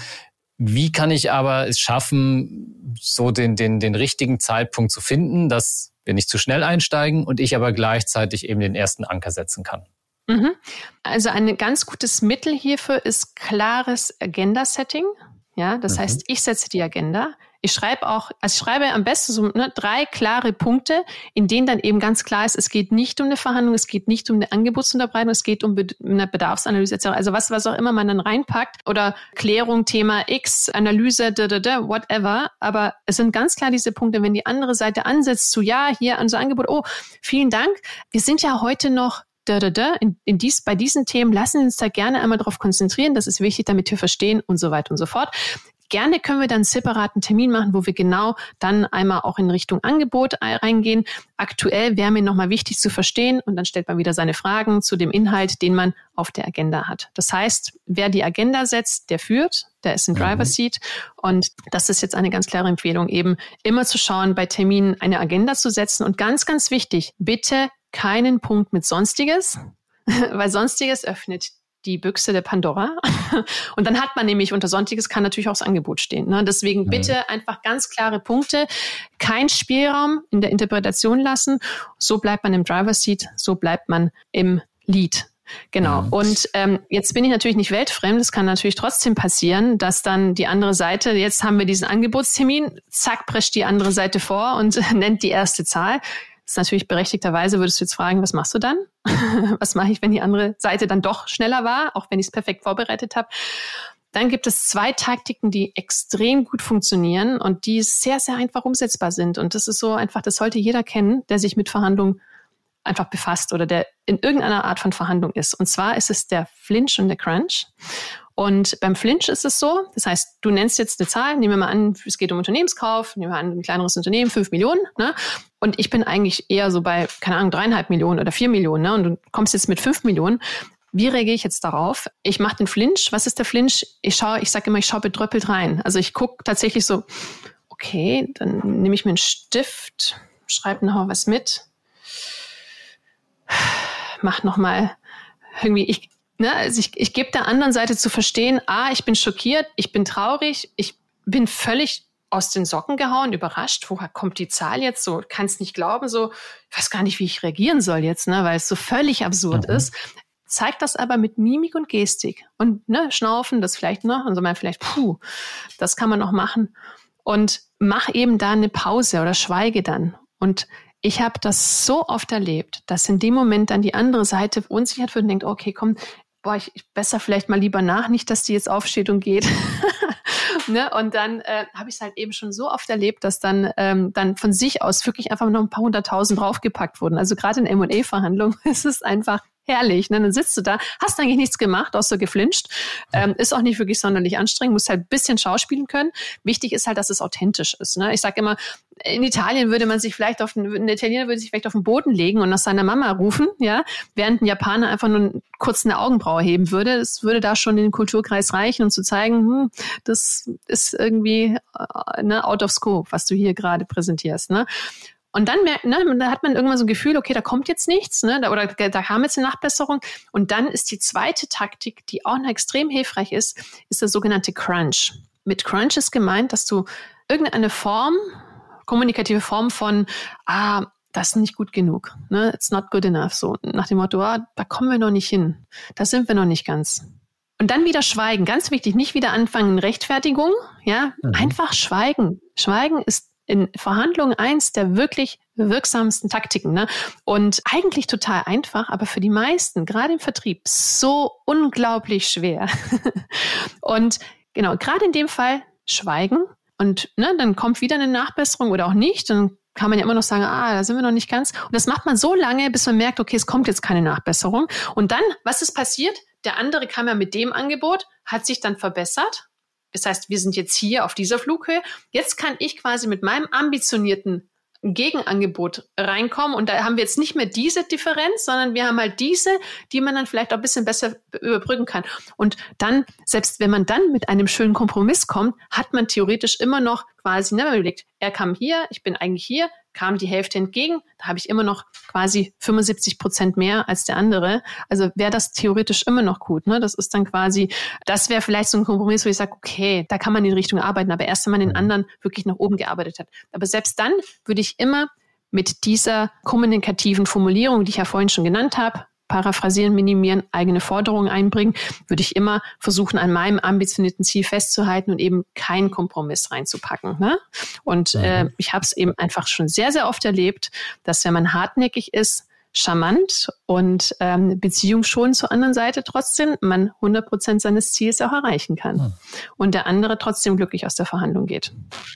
Wie kann ich aber es schaffen, so den richtigen Zeitpunkt zu finden, dass wir nicht zu schnell einsteigen und ich aber gleichzeitig eben den ersten Anker setzen kann? Also ein ganz gutes Mittel hierfür ist klares Agenda-Setting. Ja, das heißt, ich setze die Agenda. Ich schreibe am besten so 3 klare Punkte, in denen dann eben ganz klar ist, es geht nicht um eine Verhandlung, es geht nicht um eine Angebotsunterbreitung, es geht um eine Bedarfsanalyse etc. Also was auch immer man dann reinpackt oder Klärung, Thema X, Analyse, whatever. Aber es sind ganz klar diese Punkte, wenn die andere Seite ansetzt zu, ja, hier unser Angebot, oh, vielen Dank, wir sind ja heute noch bei diesen Themen, lassen wir uns da gerne einmal drauf konzentrieren, das ist wichtig, damit wir verstehen und so weiter und so fort. Gerne können wir dann einen separaten Termin machen, wo wir genau dann einmal auch in Richtung Angebot reingehen. Aktuell wäre mir nochmal wichtig zu verstehen und dann stellt man wieder seine Fragen zu dem Inhalt, den man auf der Agenda hat. Das heißt, wer die Agenda setzt, der führt, der ist im Driver's Seat und das ist jetzt eine ganz klare Empfehlung, eben immer zu schauen, bei Terminen eine Agenda zu setzen und ganz, ganz wichtig, bitte keinen Punkt mit Sonstiges, weil Sonstiges öffnet die Büchse der Pandora. Und dann hat man nämlich unter Sonstiges kann natürlich auch das Angebot stehen. Ne? Deswegen bitte einfach ganz klare Punkte, kein Spielraum in der Interpretation lassen. So bleibt man im Driver's Seat, so bleibt man im Lead. Genau. Und jetzt bin ich natürlich nicht weltfremd. Es kann natürlich trotzdem passieren, dass dann die andere Seite, jetzt haben wir diesen Angebotstermin, zack, prescht die andere Seite vor und nennt die erste Zahl. Das ist natürlich berechtigterweise, würdest du jetzt fragen, was machst du dann? Was mache ich, wenn die andere Seite dann doch schneller war, auch wenn ich es perfekt vorbereitet habe? Dann gibt es 2 Taktiken, die extrem gut funktionieren und die sehr, sehr einfach umsetzbar sind. Und das ist so einfach, das sollte jeder kennen, der sich mit Verhandlungen einfach befasst oder der in irgendeiner Art von Verhandlung ist. Und zwar ist es der Flinch und der Crunch. Und beim Flinch ist es so, das heißt, du nennst jetzt eine Zahl, nehmen wir mal an, es geht um Unternehmenskauf, nehmen wir an, ein kleineres Unternehmen, 5 Millionen, ne? Und ich bin eigentlich eher so bei, keine Ahnung, 3,5 Millionen oder 4 Millionen, ne? Und du kommst jetzt mit 5 Millionen. Wie reagiere ich jetzt darauf? Ich mache den Flinch. Was ist der Flinch? Ich sage immer, ich schaue bedröppelt rein. Also ich gucke tatsächlich so, okay, dann nehme ich mir einen Stift, schreibe noch was mit, mach nochmal irgendwie, also ich gebe der anderen Seite zu verstehen, ich bin schockiert, ich bin traurig, ich bin völlig aus den Socken gehauen, überrascht, woher kommt die Zahl jetzt so, kann es nicht glauben, so, ich weiß gar nicht, wie ich reagieren soll jetzt, ne, weil es so völlig absurd ist. zeig das aber mit Mimik und Gestik. Und schnaufen, das vielleicht noch, und so mal vielleicht, das kann man noch machen. Und mach eben da eine Pause oder schweige dann. Und ich habe das so oft erlebt, dass in dem Moment dann die andere Seite unsicher wird und denkt, okay, komm, ich besser vielleicht mal lieber nach, nicht, dass die jetzt aufsteht und geht. Und dann habe ich es halt eben schon so oft erlebt, dass dann von sich aus wirklich einfach noch ein paar 100.000 draufgepackt wurden. Also gerade in M&A-Verhandlungen ist es einfach herrlich. Dann sitzt du da, hast eigentlich nichts gemacht, außer geflincht. Ist auch nicht wirklich sonderlich anstrengend, musst halt ein bisschen schauspielen können. Wichtig ist halt, dass es authentisch ist. Ich sage immer, in Italien würde man sich vielleicht ein Italiener würde sich vielleicht auf den Boden legen und nach seiner Mama rufen, ja, während ein Japaner einfach nur kurz eine Augenbraue heben würde. Das würde da schon in den Kulturkreis reichen, um zu zeigen, das ist irgendwie out of scope, was du hier gerade präsentierst. Und dann da hat man irgendwann so ein Gefühl, okay, da kommt jetzt nichts, oder da kam jetzt eine Nachbesserung. Und dann ist die zweite Taktik, die auch noch extrem hilfreich ist der sogenannte Crunch. Mit Crunch ist gemeint, dass du irgendeine kommunikative Form von, das ist nicht gut genug, it's not good enough, so nach dem Motto, da kommen wir noch nicht hin, da sind wir noch nicht ganz. Und dann wieder schweigen, ganz wichtig, nicht wieder anfangen in Rechtfertigung, einfach schweigen. Schweigen ist in Verhandlungen eins der wirklich wirksamsten Taktiken. Und eigentlich total einfach, aber für die meisten, gerade im Vertrieb, so unglaublich schwer. Und genau, gerade in dem Fall schweigen und dann kommt wieder eine Nachbesserung oder auch nicht. Dann kann man ja immer noch sagen, da sind wir noch nicht ganz. Und das macht man so lange, bis man merkt, okay, es kommt jetzt keine Nachbesserung. Und dann, was ist passiert? Der andere kam ja mit dem Angebot, hat sich dann verbessert. Das heißt, wir sind jetzt hier auf dieser Flughöhe. Jetzt kann ich quasi mit meinem ambitionierten Gegenangebot reinkommen. Und da haben wir jetzt nicht mehr diese Differenz, sondern wir haben halt diese, die man dann vielleicht auch ein bisschen besser überbrücken kann. Und dann, selbst wenn man dann mit einem schönen Kompromiss kommt, hat man theoretisch immer noch quasi, wenn man überlegt, er kam hier, ich bin eigentlich hier, kam die Hälfte entgegen, da habe ich immer noch quasi 75% mehr als der andere. Also wäre das theoretisch immer noch gut. Das ist dann quasi, das wäre vielleicht so ein Kompromiss, wo ich sage, okay, da kann man in die Richtung arbeiten, aber erst wenn man den anderen wirklich nach oben gearbeitet hat. Aber selbst dann würde ich immer mit dieser kommunikativen Formulierung, die ich ja vorhin schon genannt habe, paraphrasieren, minimieren, eigene Forderungen einbringen, würde ich immer versuchen, an meinem ambitionierten Ziel festzuhalten und eben keinen Kompromiss reinzupacken. Und ich habe es eben einfach schon sehr, sehr oft erlebt, dass wenn man hartnäckig ist, charmant und Beziehung schon zur anderen Seite trotzdem, man 100% seines Ziels auch erreichen kann. Und der andere trotzdem glücklich aus der Verhandlung geht.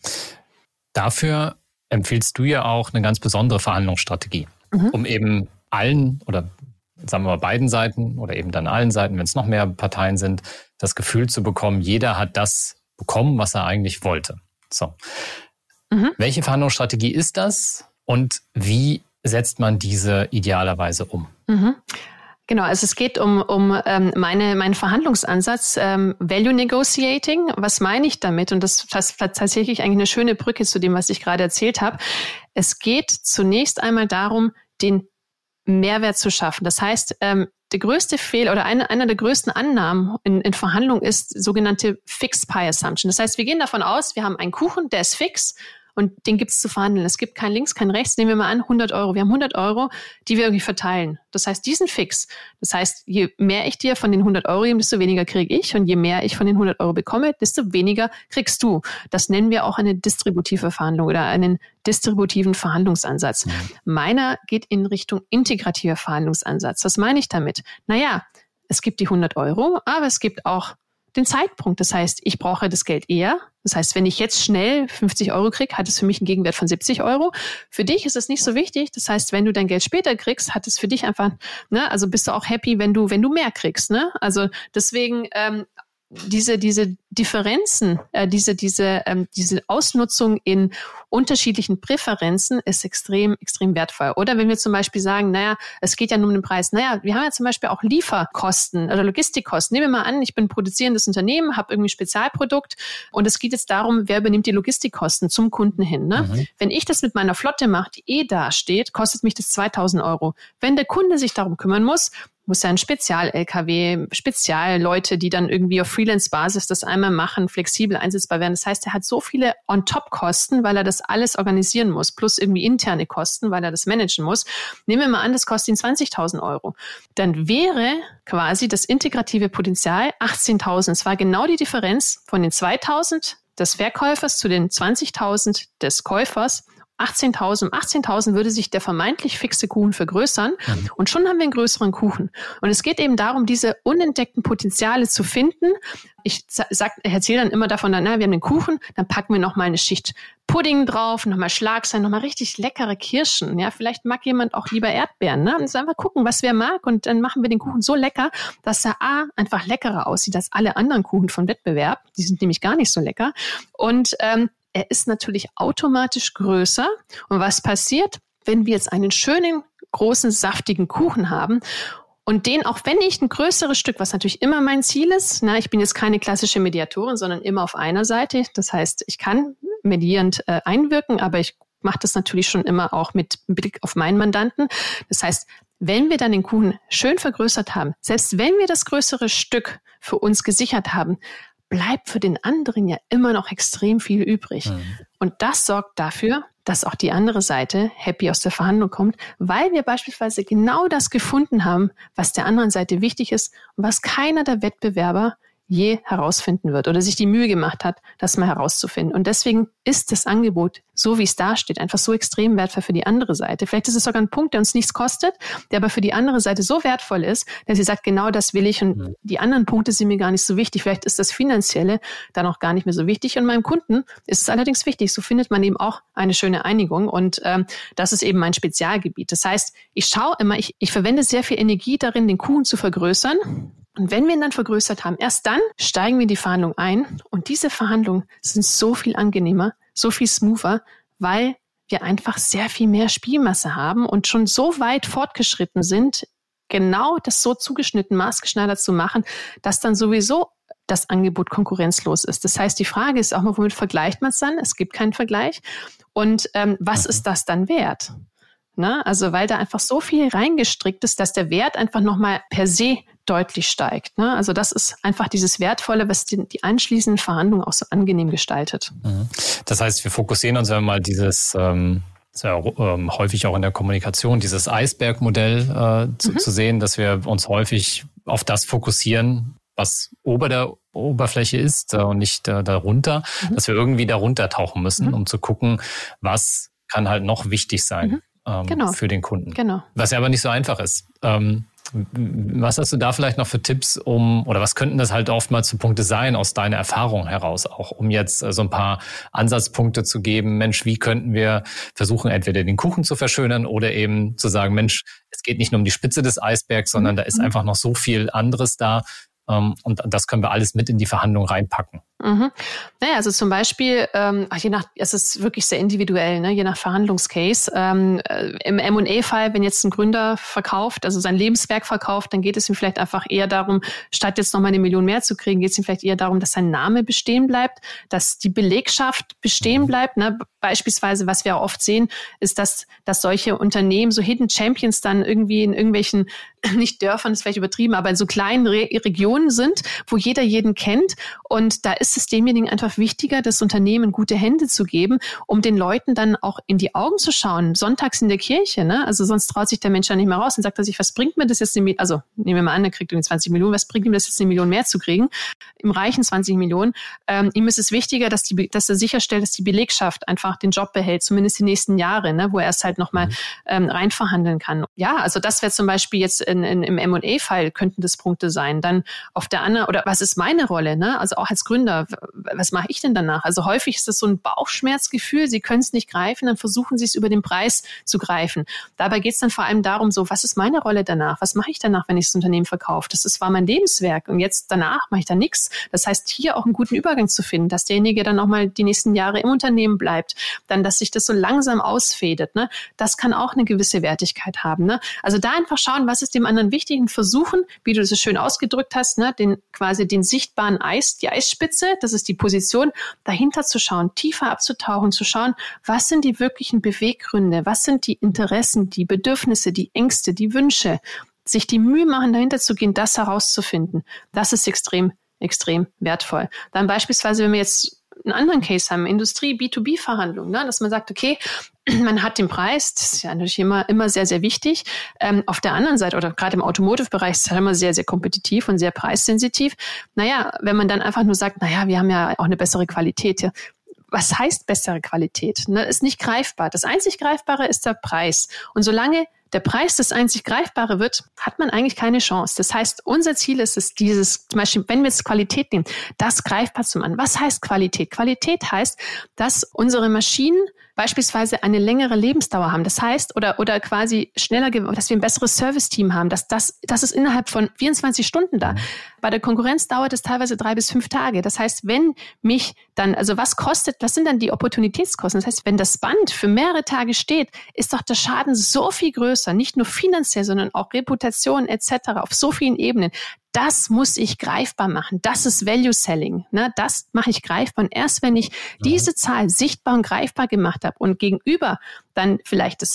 Dafür empfiehlst du ja auch eine ganz besondere Verhandlungsstrategie, um eben allen oder sagen wir mal beiden Seiten oder eben dann allen Seiten, wenn es noch mehr Parteien sind, das Gefühl zu bekommen, jeder hat das bekommen, was er eigentlich wollte. So. Welche Verhandlungsstrategie ist das und wie setzt man diese idealerweise um? Genau, also es geht um meinen Verhandlungsansatz, Value Negotiating. Was meine ich damit? Und das ist tatsächlich eigentlich eine schöne Brücke zu dem, was ich gerade erzählt habe. Es geht zunächst einmal darum, den Mehrwert zu schaffen. Das heißt, der größte Fehler oder einer der größten Annahmen in Verhandlungen ist sogenannte Fixed Pie Assumption. Das heißt, wir gehen davon aus, wir haben einen Kuchen, der ist fix und den gibt es zu verhandeln. Es gibt kein Links, kein Rechts. Nehmen wir mal an, 100 Euro. Wir haben 100 Euro, die wir irgendwie verteilen. Das heißt, die sind fix. Das heißt, je mehr ich dir von den 100 Euro gebe, desto weniger kriege ich. Und je mehr ich von den 100 Euro bekomme, desto weniger kriegst du. Das nennen wir auch eine distributive Verhandlung oder einen distributiven Verhandlungsansatz. Meiner geht in Richtung integrativer Verhandlungsansatz. Was meine ich damit? Naja, es gibt die 100 Euro, aber es gibt auch den Zeitpunkt. Das heißt, ich brauche das Geld eher. Das heißt, wenn ich jetzt schnell 50 Euro kriege, hat es für mich einen Gegenwert von 70 Euro. Für dich ist es nicht so wichtig. Das heißt, wenn du dein Geld später kriegst, hat es für dich einfach, also bist du auch happy, wenn du mehr kriegst, Also deswegen, diese Differenzen, diese Ausnutzung in unterschiedlichen Präferenzen ist extrem, extrem wertvoll. Oder wenn wir zum Beispiel sagen, es geht ja nur um den Preis. Wir haben ja zum Beispiel auch Lieferkosten oder Logistikkosten. Nehmen wir mal an, ich bin ein produzierendes Unternehmen, habe irgendwie ein Spezialprodukt und es geht jetzt darum, wer übernimmt die Logistikkosten zum Kunden hin. Wenn ich das mit meiner Flotte mache, die dasteht, kostet mich das 2.000 Euro. Wenn der Kunde sich darum kümmern muss, muss ja ein Spezial-LKW, Spezialleute, die dann irgendwie auf Freelance-Basis das einmal machen, flexibel einsetzbar werden. Das heißt, er hat so viele On-Top-Kosten, weil er das alles organisieren muss, plus irgendwie interne Kosten, weil er das managen muss. Nehmen wir mal an, das kostet ihn 20.000 €. Dann wäre quasi das integrative Potenzial 18.000. Es war genau die Differenz von den 2.000 des Verkäufers zu den 20.000 des Käufers. 18.000 würde sich der vermeintlich fixe Kuchen vergrößern und schon haben wir einen größeren Kuchen. Und es geht eben darum, diese unentdeckten Potenziale zu finden. Ich erzähle dann immer davon, wir haben den Kuchen, dann packen wir noch mal eine Schicht Pudding drauf, noch mal Schlagsahne, noch mal richtig leckere Kirschen. Ja, vielleicht mag jemand auch lieber Erdbeeren. Ne? Und jetzt einfach gucken, was wer mag und dann machen wir den Kuchen so lecker, dass er einfach leckerer aussieht als alle anderen Kuchen vom Wettbewerb. Die sind nämlich gar nicht so lecker. Und er ist natürlich automatisch größer. Und was passiert, wenn wir jetzt einen schönen, großen, saftigen Kuchen haben und den, auch wenn ich ein größeres Stück, was natürlich immer mein Ziel ist, ich bin jetzt keine klassische Mediatorin, sondern immer auf einer Seite. Das heißt, ich kann medierend einwirken, aber ich mache das natürlich schon immer auch mit Blick auf meinen Mandanten. Das heißt, wenn wir dann den Kuchen schön vergrößert haben, selbst wenn wir das größere Stück für uns gesichert haben, bleibt für den anderen ja immer noch extrem viel übrig. Und das sorgt dafür, dass auch die andere Seite happy aus der Verhandlung kommt, weil wir beispielsweise genau das gefunden haben, was der anderen Seite wichtig ist und was keiner der Wettbewerber je herausfinden wird oder sich die Mühe gemacht hat, das mal herauszufinden. Und deswegen ist das Angebot, so wie es da steht, einfach so extrem wertvoll für die andere Seite. Vielleicht ist es sogar ein Punkt, der uns nichts kostet, der aber für die andere Seite so wertvoll ist, dass sie sagt, genau das will ich und die anderen Punkte sind mir gar nicht so wichtig. Vielleicht ist das Finanzielle dann auch gar nicht mehr so wichtig und meinem Kunden ist es allerdings wichtig. So findet man eben auch eine schöne Einigung und das ist eben mein Spezialgebiet. Das heißt, ich schaue immer, ich verwende sehr viel Energie darin, den Kuchen zu vergrößern. Und wenn wir ihn dann vergrößert haben, erst dann steigen wir in die Verhandlung ein. Und diese Verhandlungen sind so viel angenehmer, so viel smoother, weil wir einfach sehr viel mehr Spielmasse haben und schon so weit fortgeschritten sind, genau das so zugeschnitten, maßgeschneidert zu machen, dass dann sowieso das Angebot konkurrenzlos ist. Das heißt, die Frage ist auch mal, womit vergleicht man es dann? Es gibt keinen Vergleich. Und was ist das dann wert? Also weil da einfach so viel reingestrickt ist, dass der Wert einfach nochmal per se deutlich steigt. Also das ist einfach dieses Wertvolle, was die anschließenden Verhandlungen auch so angenehm gestaltet. Das heißt, wir fokussieren uns ja mal dieses, ist ja häufig auch in der Kommunikation, dieses Eisbergmodell zu sehen, dass wir uns häufig auf das fokussieren, was ober der Oberfläche ist und nicht darunter, dass wir irgendwie darunter tauchen müssen, um zu gucken, was kann halt noch wichtig sein. Für den Kunden. Genau. Was ja aber nicht so einfach ist. Was hast du da vielleicht noch für Tipps oder was könnten das halt oftmals für Punkte sein aus deiner Erfahrung heraus, auch um jetzt so ein paar Ansatzpunkte zu geben, Mensch, wie könnten wir versuchen, entweder den Kuchen zu verschönern oder eben zu sagen, Mensch, es geht nicht nur um die Spitze des Eisbergs, sondern da ist einfach noch so viel anderes da und das können wir alles mit in die Verhandlung reinpacken. Naja, also zum Beispiel, es ist wirklich sehr individuell, je nach Verhandlungscase. Im M&A-Fall, wenn jetzt ein Gründer verkauft, also sein Lebenswerk verkauft, dann geht es ihm vielleicht einfach eher darum, statt jetzt nochmal 1 Million mehr zu kriegen, geht es ihm vielleicht eher darum, dass sein Name bestehen bleibt, dass die Belegschaft bestehen bleibt. Beispielsweise, was wir auch oft sehen, ist, dass solche Unternehmen, so Hidden Champions dann irgendwie in irgendwelchen, nicht Dörfern, ist vielleicht übertrieben, aber in so kleinen Regionen sind, wo jeder jeden kennt. Und da ist es demjenigen einfach wichtiger, das Unternehmen in gute Hände zu geben, um den Leuten dann auch in die Augen zu schauen, sonntags in der Kirche. Also sonst traut sich der Mensch ja nicht mehr raus und sagt er sich, was bringt mir das jetzt? Also nehmen wir mal an, er kriegt irgendwie 20 Millionen, was bringt ihm das jetzt, 1 Million mehr zu kriegen? Im reichen 20 Millionen. Ihm ist es wichtiger, dass er sicherstellt, dass die Belegschaft einfach den Job behält, zumindest die nächsten Jahre, wo er es halt nochmal reinverhandeln kann. Ja, also das wäre zum Beispiel jetzt im M&A-Fall könnten das Punkte sein. Dann auf der anderen, oder was ist meine Rolle? Also auch als Gründer, was mache ich denn danach? Also häufig ist das so ein Bauchschmerzgefühl, Sie können es nicht greifen, dann versuchen Sie es über den Preis zu greifen. Dabei geht es dann vor allem darum, so, was ist meine Rolle danach? Was mache ich danach, wenn ich das Unternehmen verkaufe? Das war mein Lebenswerk und jetzt danach mache ich da nichts. Das heißt, hier auch einen guten Übergang zu finden, dass derjenige dann auch mal die nächsten Jahre im Unternehmen bleibt, dann, dass sich das so langsam ausfädet. Das kann auch eine gewisse Wertigkeit haben. Also da einfach schauen, was ist dem anderen wichtig und versuchen, wie du das so schön ausgedrückt hast, den sichtbaren die Eisspitze, das ist die Position, dahinter zu schauen, tiefer abzutauchen, zu schauen, was sind die wirklichen Beweggründe, was sind die Interessen, die Bedürfnisse, die Ängste, die Wünsche, sich die Mühe machen, dahinter zu gehen, das herauszufinden, das ist extrem, extrem wertvoll. Dann beispielsweise, wenn wir jetzt einen anderen Case haben, Industrie, B2B-Verhandlungen, ne, dass man sagt, okay, man hat den Preis, das ist ja natürlich immer sehr, sehr wichtig. Auf der anderen Seite oder gerade im Automotive-Bereich ist es halt immer sehr, sehr kompetitiv und sehr preissensitiv. Naja, wenn man dann einfach nur sagt, naja, wir haben ja auch eine bessere Qualität. Ja. Was heißt bessere Qualität? Ne, ist nicht greifbar. Das einzig Greifbare ist der Preis. Und solange der Preis das einzig Greifbare wird, hat man eigentlich keine Chance. Das heißt, unser Ziel ist es, zum Beispiel, wenn wir jetzt Qualität nehmen, das greifbar zu machen. Was heißt Qualität? Qualität heißt, dass unsere Maschinen beispielsweise eine längere Lebensdauer haben. Das heißt, oder quasi schneller, dass wir ein besseres Service-Team haben. Das ist innerhalb von 24 Stunden da. Bei der Konkurrenz dauert es teilweise 3 bis 5 Tage. Das heißt, wenn mich dann, also was sind dann die Opportunitätskosten? Das heißt, wenn das Band für mehrere Tage steht, ist doch der Schaden so viel größer. Nicht nur finanziell, sondern auch Reputation etc. auf so vielen Ebenen. Das muss ich greifbar machen. Das ist Value Selling. Ne? Das mache ich greifbar. Und erst wenn ich diese Zahl sichtbar und greifbar gemacht habe und gegenüber dann vielleicht das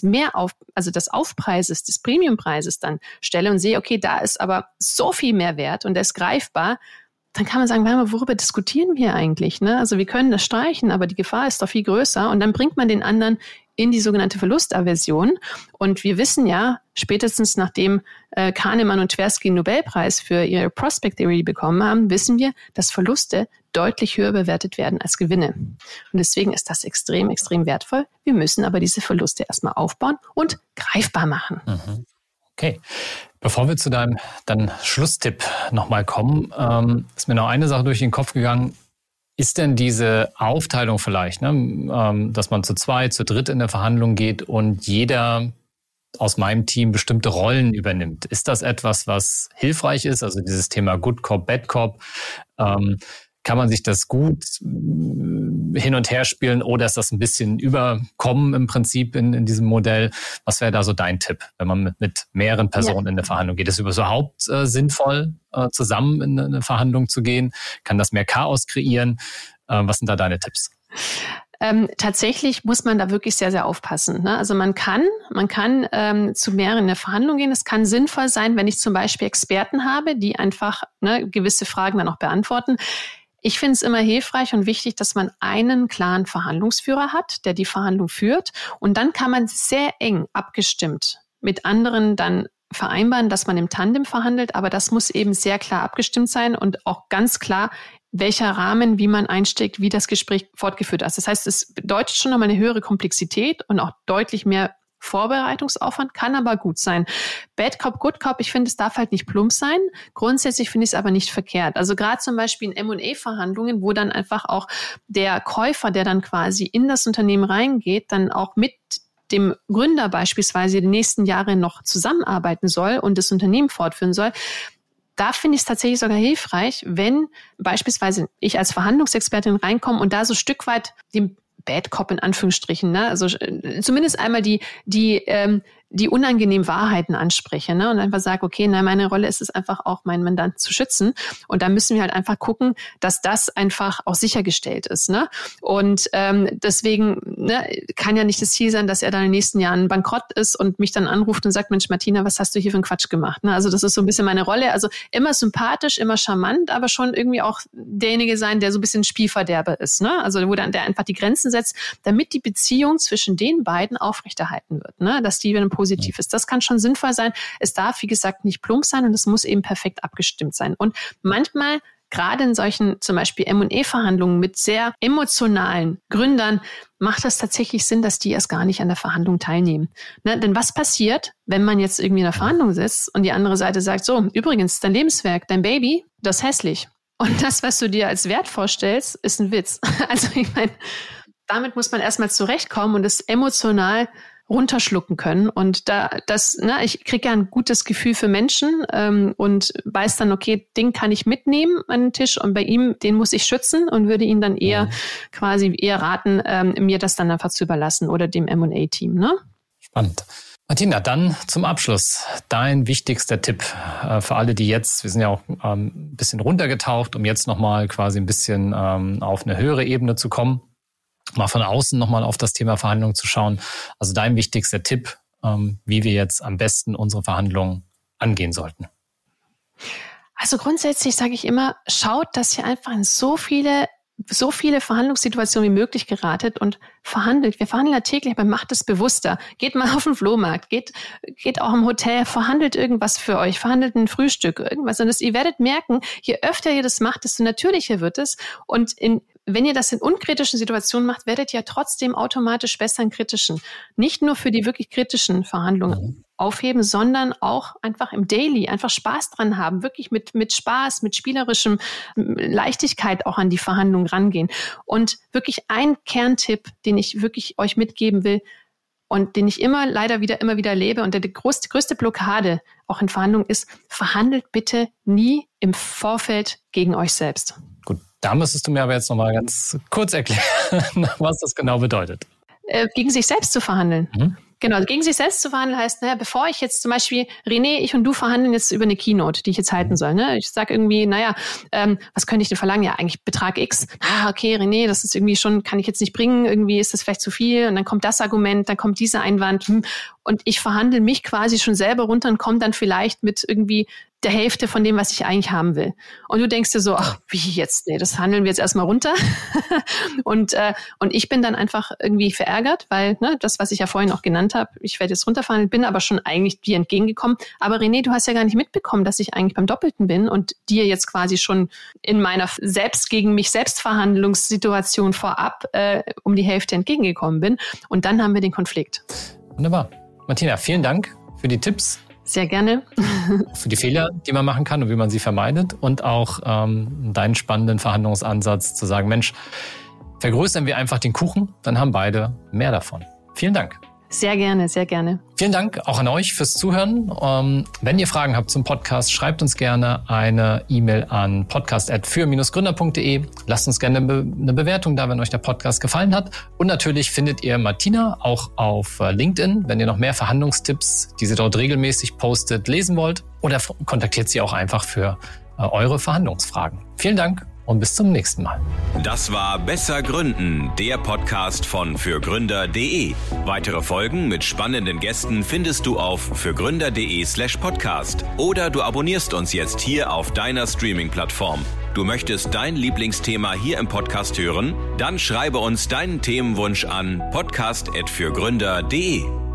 des Aufpreises, des Premiumpreises dann stelle und sehe, okay, da ist aber so viel mehr wert und der ist greifbar, dann kann man sagen, worüber diskutieren wir eigentlich? Ne? Also wir können das streichen, aber die Gefahr ist doch viel größer. Und dann bringt man den anderen in die sogenannte Verlustaversion. Und wir wissen ja, spätestens nachdem Kahnemann und Tversky den Nobelpreis für ihre Prospect Theory bekommen haben, wissen wir, dass Verluste deutlich höher bewertet werden als Gewinne. Und deswegen ist das extrem, extrem wertvoll. Wir müssen aber diese Verluste erstmal aufbauen und greifbar machen. Okay. Bevor wir zu deinem Schlusstipp nochmal kommen, ist mir noch eine Sache durch den Kopf gegangen. Ist denn diese Aufteilung vielleicht, dass man zu 2, zu 3 in der Verhandlung geht und jeder aus meinem Team bestimmte Rollen übernimmt? Ist das etwas, was hilfreich ist? Also dieses Thema Good Cop, Bad Cop, kann man sich das gut hin und her spielen oder ist das ein bisschen überkommen im Prinzip in diesem Modell? Was wäre da so dein Tipp, wenn man mit mehreren Personen in eine Verhandlung geht? Ist es überhaupt sinnvoll, zusammen in eine Verhandlung zu gehen? Kann das mehr Chaos kreieren? Was sind da deine Tipps? Tatsächlich muss man da wirklich sehr, sehr aufpassen. Ne? Also man kann zu mehreren in eine Verhandlung gehen. Es kann sinnvoll sein, wenn ich zum Beispiel Experten habe, die einfach gewisse Fragen dann auch beantworten. Ich finde es immer hilfreich und wichtig, dass man einen klaren Verhandlungsführer hat, der die Verhandlung führt. Und dann kann man sehr eng abgestimmt mit anderen dann vereinbaren, dass man im Tandem verhandelt. Aber das muss eben sehr klar abgestimmt sein und auch ganz klar, welcher Rahmen, wie man einsteigt, wie das Gespräch fortgeführt ist. Das heißt, es bedeutet schon nochmal eine höhere Komplexität und auch deutlich mehr Vorbereitungsaufwand, kann aber gut sein. Bad Cop, Good Cop, ich finde, es darf halt nicht plump sein. Grundsätzlich finde ich es aber nicht verkehrt. Also gerade zum Beispiel in M&A-Verhandlungen, wo dann einfach auch der Käufer, der dann quasi in das Unternehmen reingeht, dann auch mit dem Gründer beispielsweise die nächsten Jahre noch zusammenarbeiten soll und das Unternehmen fortführen soll. Da finde ich es tatsächlich sogar hilfreich, wenn beispielsweise ich als Verhandlungsexpertin reinkomme und da so ein Stück weit den Bad Cop in Anführungsstrichen, also zumindest einmal die unangenehmen Wahrheiten anspreche, und einfach sage, okay, meine Rolle ist es einfach auch, meinen Mandanten zu schützen. Und da müssen wir halt einfach gucken, dass das einfach auch sichergestellt ist. Und deswegen kann ja nicht das Ziel sein, dass er dann in den nächsten Jahren bankrott ist und mich dann anruft und sagt, Mensch, Martina, was hast du hier für einen Quatsch gemacht? Also das ist so ein bisschen meine Rolle. Also immer sympathisch, immer charmant, aber schon irgendwie auch derjenige sein, der so ein bisschen Spielverderber ist. Also wo dann der einfach die Grenzen setzt, damit die Beziehung zwischen den beiden aufrechterhalten wird. Dass die dann positiv ist. Das kann schon sinnvoll sein. Es darf, wie gesagt, nicht plump sein und es muss eben perfekt abgestimmt sein. Und manchmal, gerade in solchen zum Beispiel M&A-Verhandlungen mit sehr emotionalen Gründern, macht das tatsächlich Sinn, dass die erst gar nicht an der Verhandlung teilnehmen. Denn was passiert, wenn man jetzt irgendwie in der Verhandlung sitzt und die andere Seite sagt, so, übrigens, dein Lebenswerk, dein Baby, das ist hässlich. Und das, was du dir als Wert vorstellst, ist ein Witz. Also ich meine, damit muss man erstmal zurechtkommen und es emotional runterschlucken können. Und ich kriege ja ein gutes Gefühl für Menschen und weiß dann, okay, den kann ich mitnehmen an den Tisch und bei ihm, den muss ich schützen und würde ihn dann eher raten, mir das dann einfach zu überlassen oder dem M&A-Team. Spannend. Martina, dann zum Abschluss dein wichtigster Tipp für alle, die jetzt, wir sind ja auch ein bisschen runtergetaucht, um jetzt nochmal quasi ein bisschen auf eine höhere Ebene zu kommen, mal von außen nochmal auf das Thema Verhandlungen zu schauen. Also dein wichtigster Tipp, wie wir jetzt am besten unsere Verhandlungen angehen sollten? Also grundsätzlich sage ich immer, schaut, dass ihr einfach in so viele Verhandlungssituationen wie möglich geratet und verhandelt. Wir verhandeln ja täglich, aber macht es bewusster. Geht mal auf den Flohmarkt, geht auch im Hotel, verhandelt irgendwas für euch, verhandelt ein Frühstück, irgendwas. Und ihr werdet merken, je öfter ihr das macht, desto natürlicher wird es. Und wenn ihr das in unkritischen Situationen macht, werdet ihr trotzdem automatisch besser in kritischen. Nicht nur für die wirklich kritischen Verhandlungen aufheben, sondern auch einfach im Daily, einfach Spaß dran haben, wirklich mit Spaß, mit spielerischem Leichtigkeit auch an die Verhandlungen rangehen. Und wirklich ein Kerntipp, den ich wirklich euch mitgeben will und den ich immer wieder lebe und der die größte Blockade auch in Verhandlungen ist, verhandelt bitte nie im Vorfeld gegen euch selbst. Gut, da müsstest du mir aber jetzt nochmal ganz kurz erklären, was das genau bedeutet. Gegen sich selbst zu verhandeln. Genau, gegen sich selbst zu verhandeln heißt, bevor ich jetzt zum Beispiel, René, ich und du verhandeln jetzt über eine Keynote, die ich jetzt halten soll. Ne? Ich sage irgendwie, was könnte ich denn verlangen? Ja, eigentlich Betrag X. Okay, René, das ist irgendwie schon, kann ich jetzt nicht bringen, irgendwie ist das vielleicht zu viel. Und dann kommt das Argument, dann kommt dieser Einwand. Und ich verhandle mich quasi schon selber runter und komme dann vielleicht mit irgendwie der Hälfte von dem, was ich eigentlich haben will. Und du denkst dir so, ach, wie jetzt? Nee, das handeln wir jetzt erstmal runter. Und ich bin dann einfach irgendwie verärgert, weil das, was ich ja vorhin auch genannt habe, ich werde jetzt runterverhandelt, bin aber schon eigentlich dir entgegengekommen. Aber René, du hast ja gar nicht mitbekommen, dass ich eigentlich beim Doppelten bin und dir jetzt quasi schon in meiner selbst gegen mich selbst Verhandlungssituation vorab um die Hälfte entgegengekommen bin. Und dann haben wir den Konflikt. Wunderbar. Martina, vielen Dank für die Tipps. Sehr gerne. Für die Fehler, die man machen kann und wie man sie vermeidet und auch deinen spannenden Verhandlungsansatz zu sagen, Mensch, vergrößern wir einfach den Kuchen, dann haben beide mehr davon. Vielen Dank. Sehr gerne, sehr gerne. Vielen Dank auch an euch fürs Zuhören. Wenn ihr Fragen habt zum Podcast, schreibt uns gerne eine E-Mail an podcast@für-gründer.de. Lasst uns gerne eine Bewertung da, wenn euch der Podcast gefallen hat. Und natürlich findet ihr Martina auch auf LinkedIn, wenn ihr noch mehr Verhandlungstipps, die sie dort regelmäßig postet, lesen wollt. Oder kontaktiert sie auch einfach für eure Verhandlungsfragen. Vielen Dank und bis zum nächsten Mal. Das war Besser Gründen, der Podcast von fürgründer.de. Weitere Folgen mit spannenden Gästen findest du auf fürgründer.de/podcast oder du abonnierst uns jetzt hier auf deiner Streaming-Plattform. Du möchtest dein Lieblingsthema hier im Podcast hören? Dann schreibe uns deinen Themenwunsch an podcast@fürgründer.de.